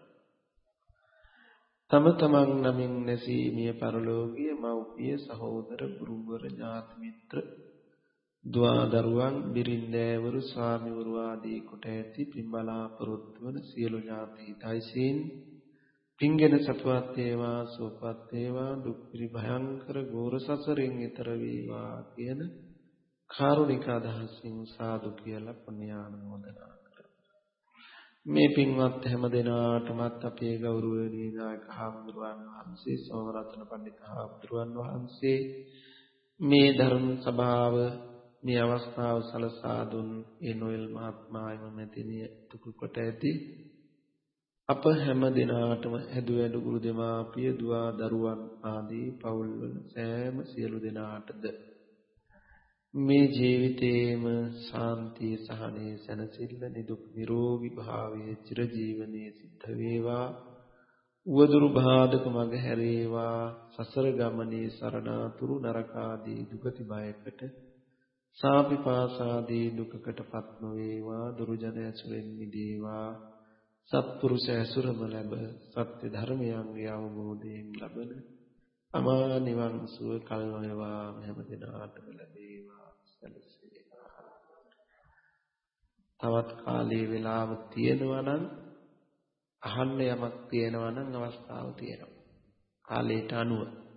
තම තමන් නමින් නැසී මිය පරලෝකීය මව්පිය සහෝදර ගුරුවර ඥාති මිත්‍ර දුවා දරුවන් බිරින්දෑවරු ස්වාමිවරු ආදී කොට ඇති පින් බලාපොරොත්තු වන සියලු ඥාති හිතයිසීන් පිංගෙන සතුවත් වේවා සුවපත් වේවා දුක් පිරිභයංකර ගෝර සසරින් ඈතර වේවා කියන කාරුණික අදහසින් සාදු කියලා පුණ්‍යානුමෝදනා මේ පින්වත් හැම දෙනාටමත් අපේ ගෞරවනීය නායක හාමුදුරුවන් වහන්සේ සෝමරතන පඬිත් හාමුදුරුවන් වහන්සේ මේ ධර්ම සභාව මේ අවස්ථාව සලසා දුන් ඒ නොයල් මහත්මයාම මෙතනිය තුපු කොට ඇති අප හැම දිනාටම හැදු වැඩු ගුරු දෙමාපිය දුව දරුවන් ආදී පවුල්වල සෑම සියලු දෙනාටද මේ ජීවිතේම ශාන්තිය සහනය සැනසෙල්ල නිදුක් නිරෝගී භාවයේ චිරජීවනයේ සිද්ධ වේවා උවදුරු බාධක මඟ හැරේවා සසර ගමනේ සරණාතුරු නරක ආදී දුගති බයකට සාපිපාසාදී දුකකටපත් නොවේවා දුරුජන ඇසුරෙන් මිදේවා සත්පුරුෂ ඇසුරම ලැබ සත්‍ය ධර්මයන්ගේ අවබෝධයෙන් ලබන අමා නිවන් සුව කල්වේවා හැම දිනාටම ලැබේවා සැලසේවා. තවත් කාලේ වෙලාව තියෙනවා නම් අහන්න යමක් තියෙනවා නම් අවස්ථාව තියෙනවා. කාලයට අනුව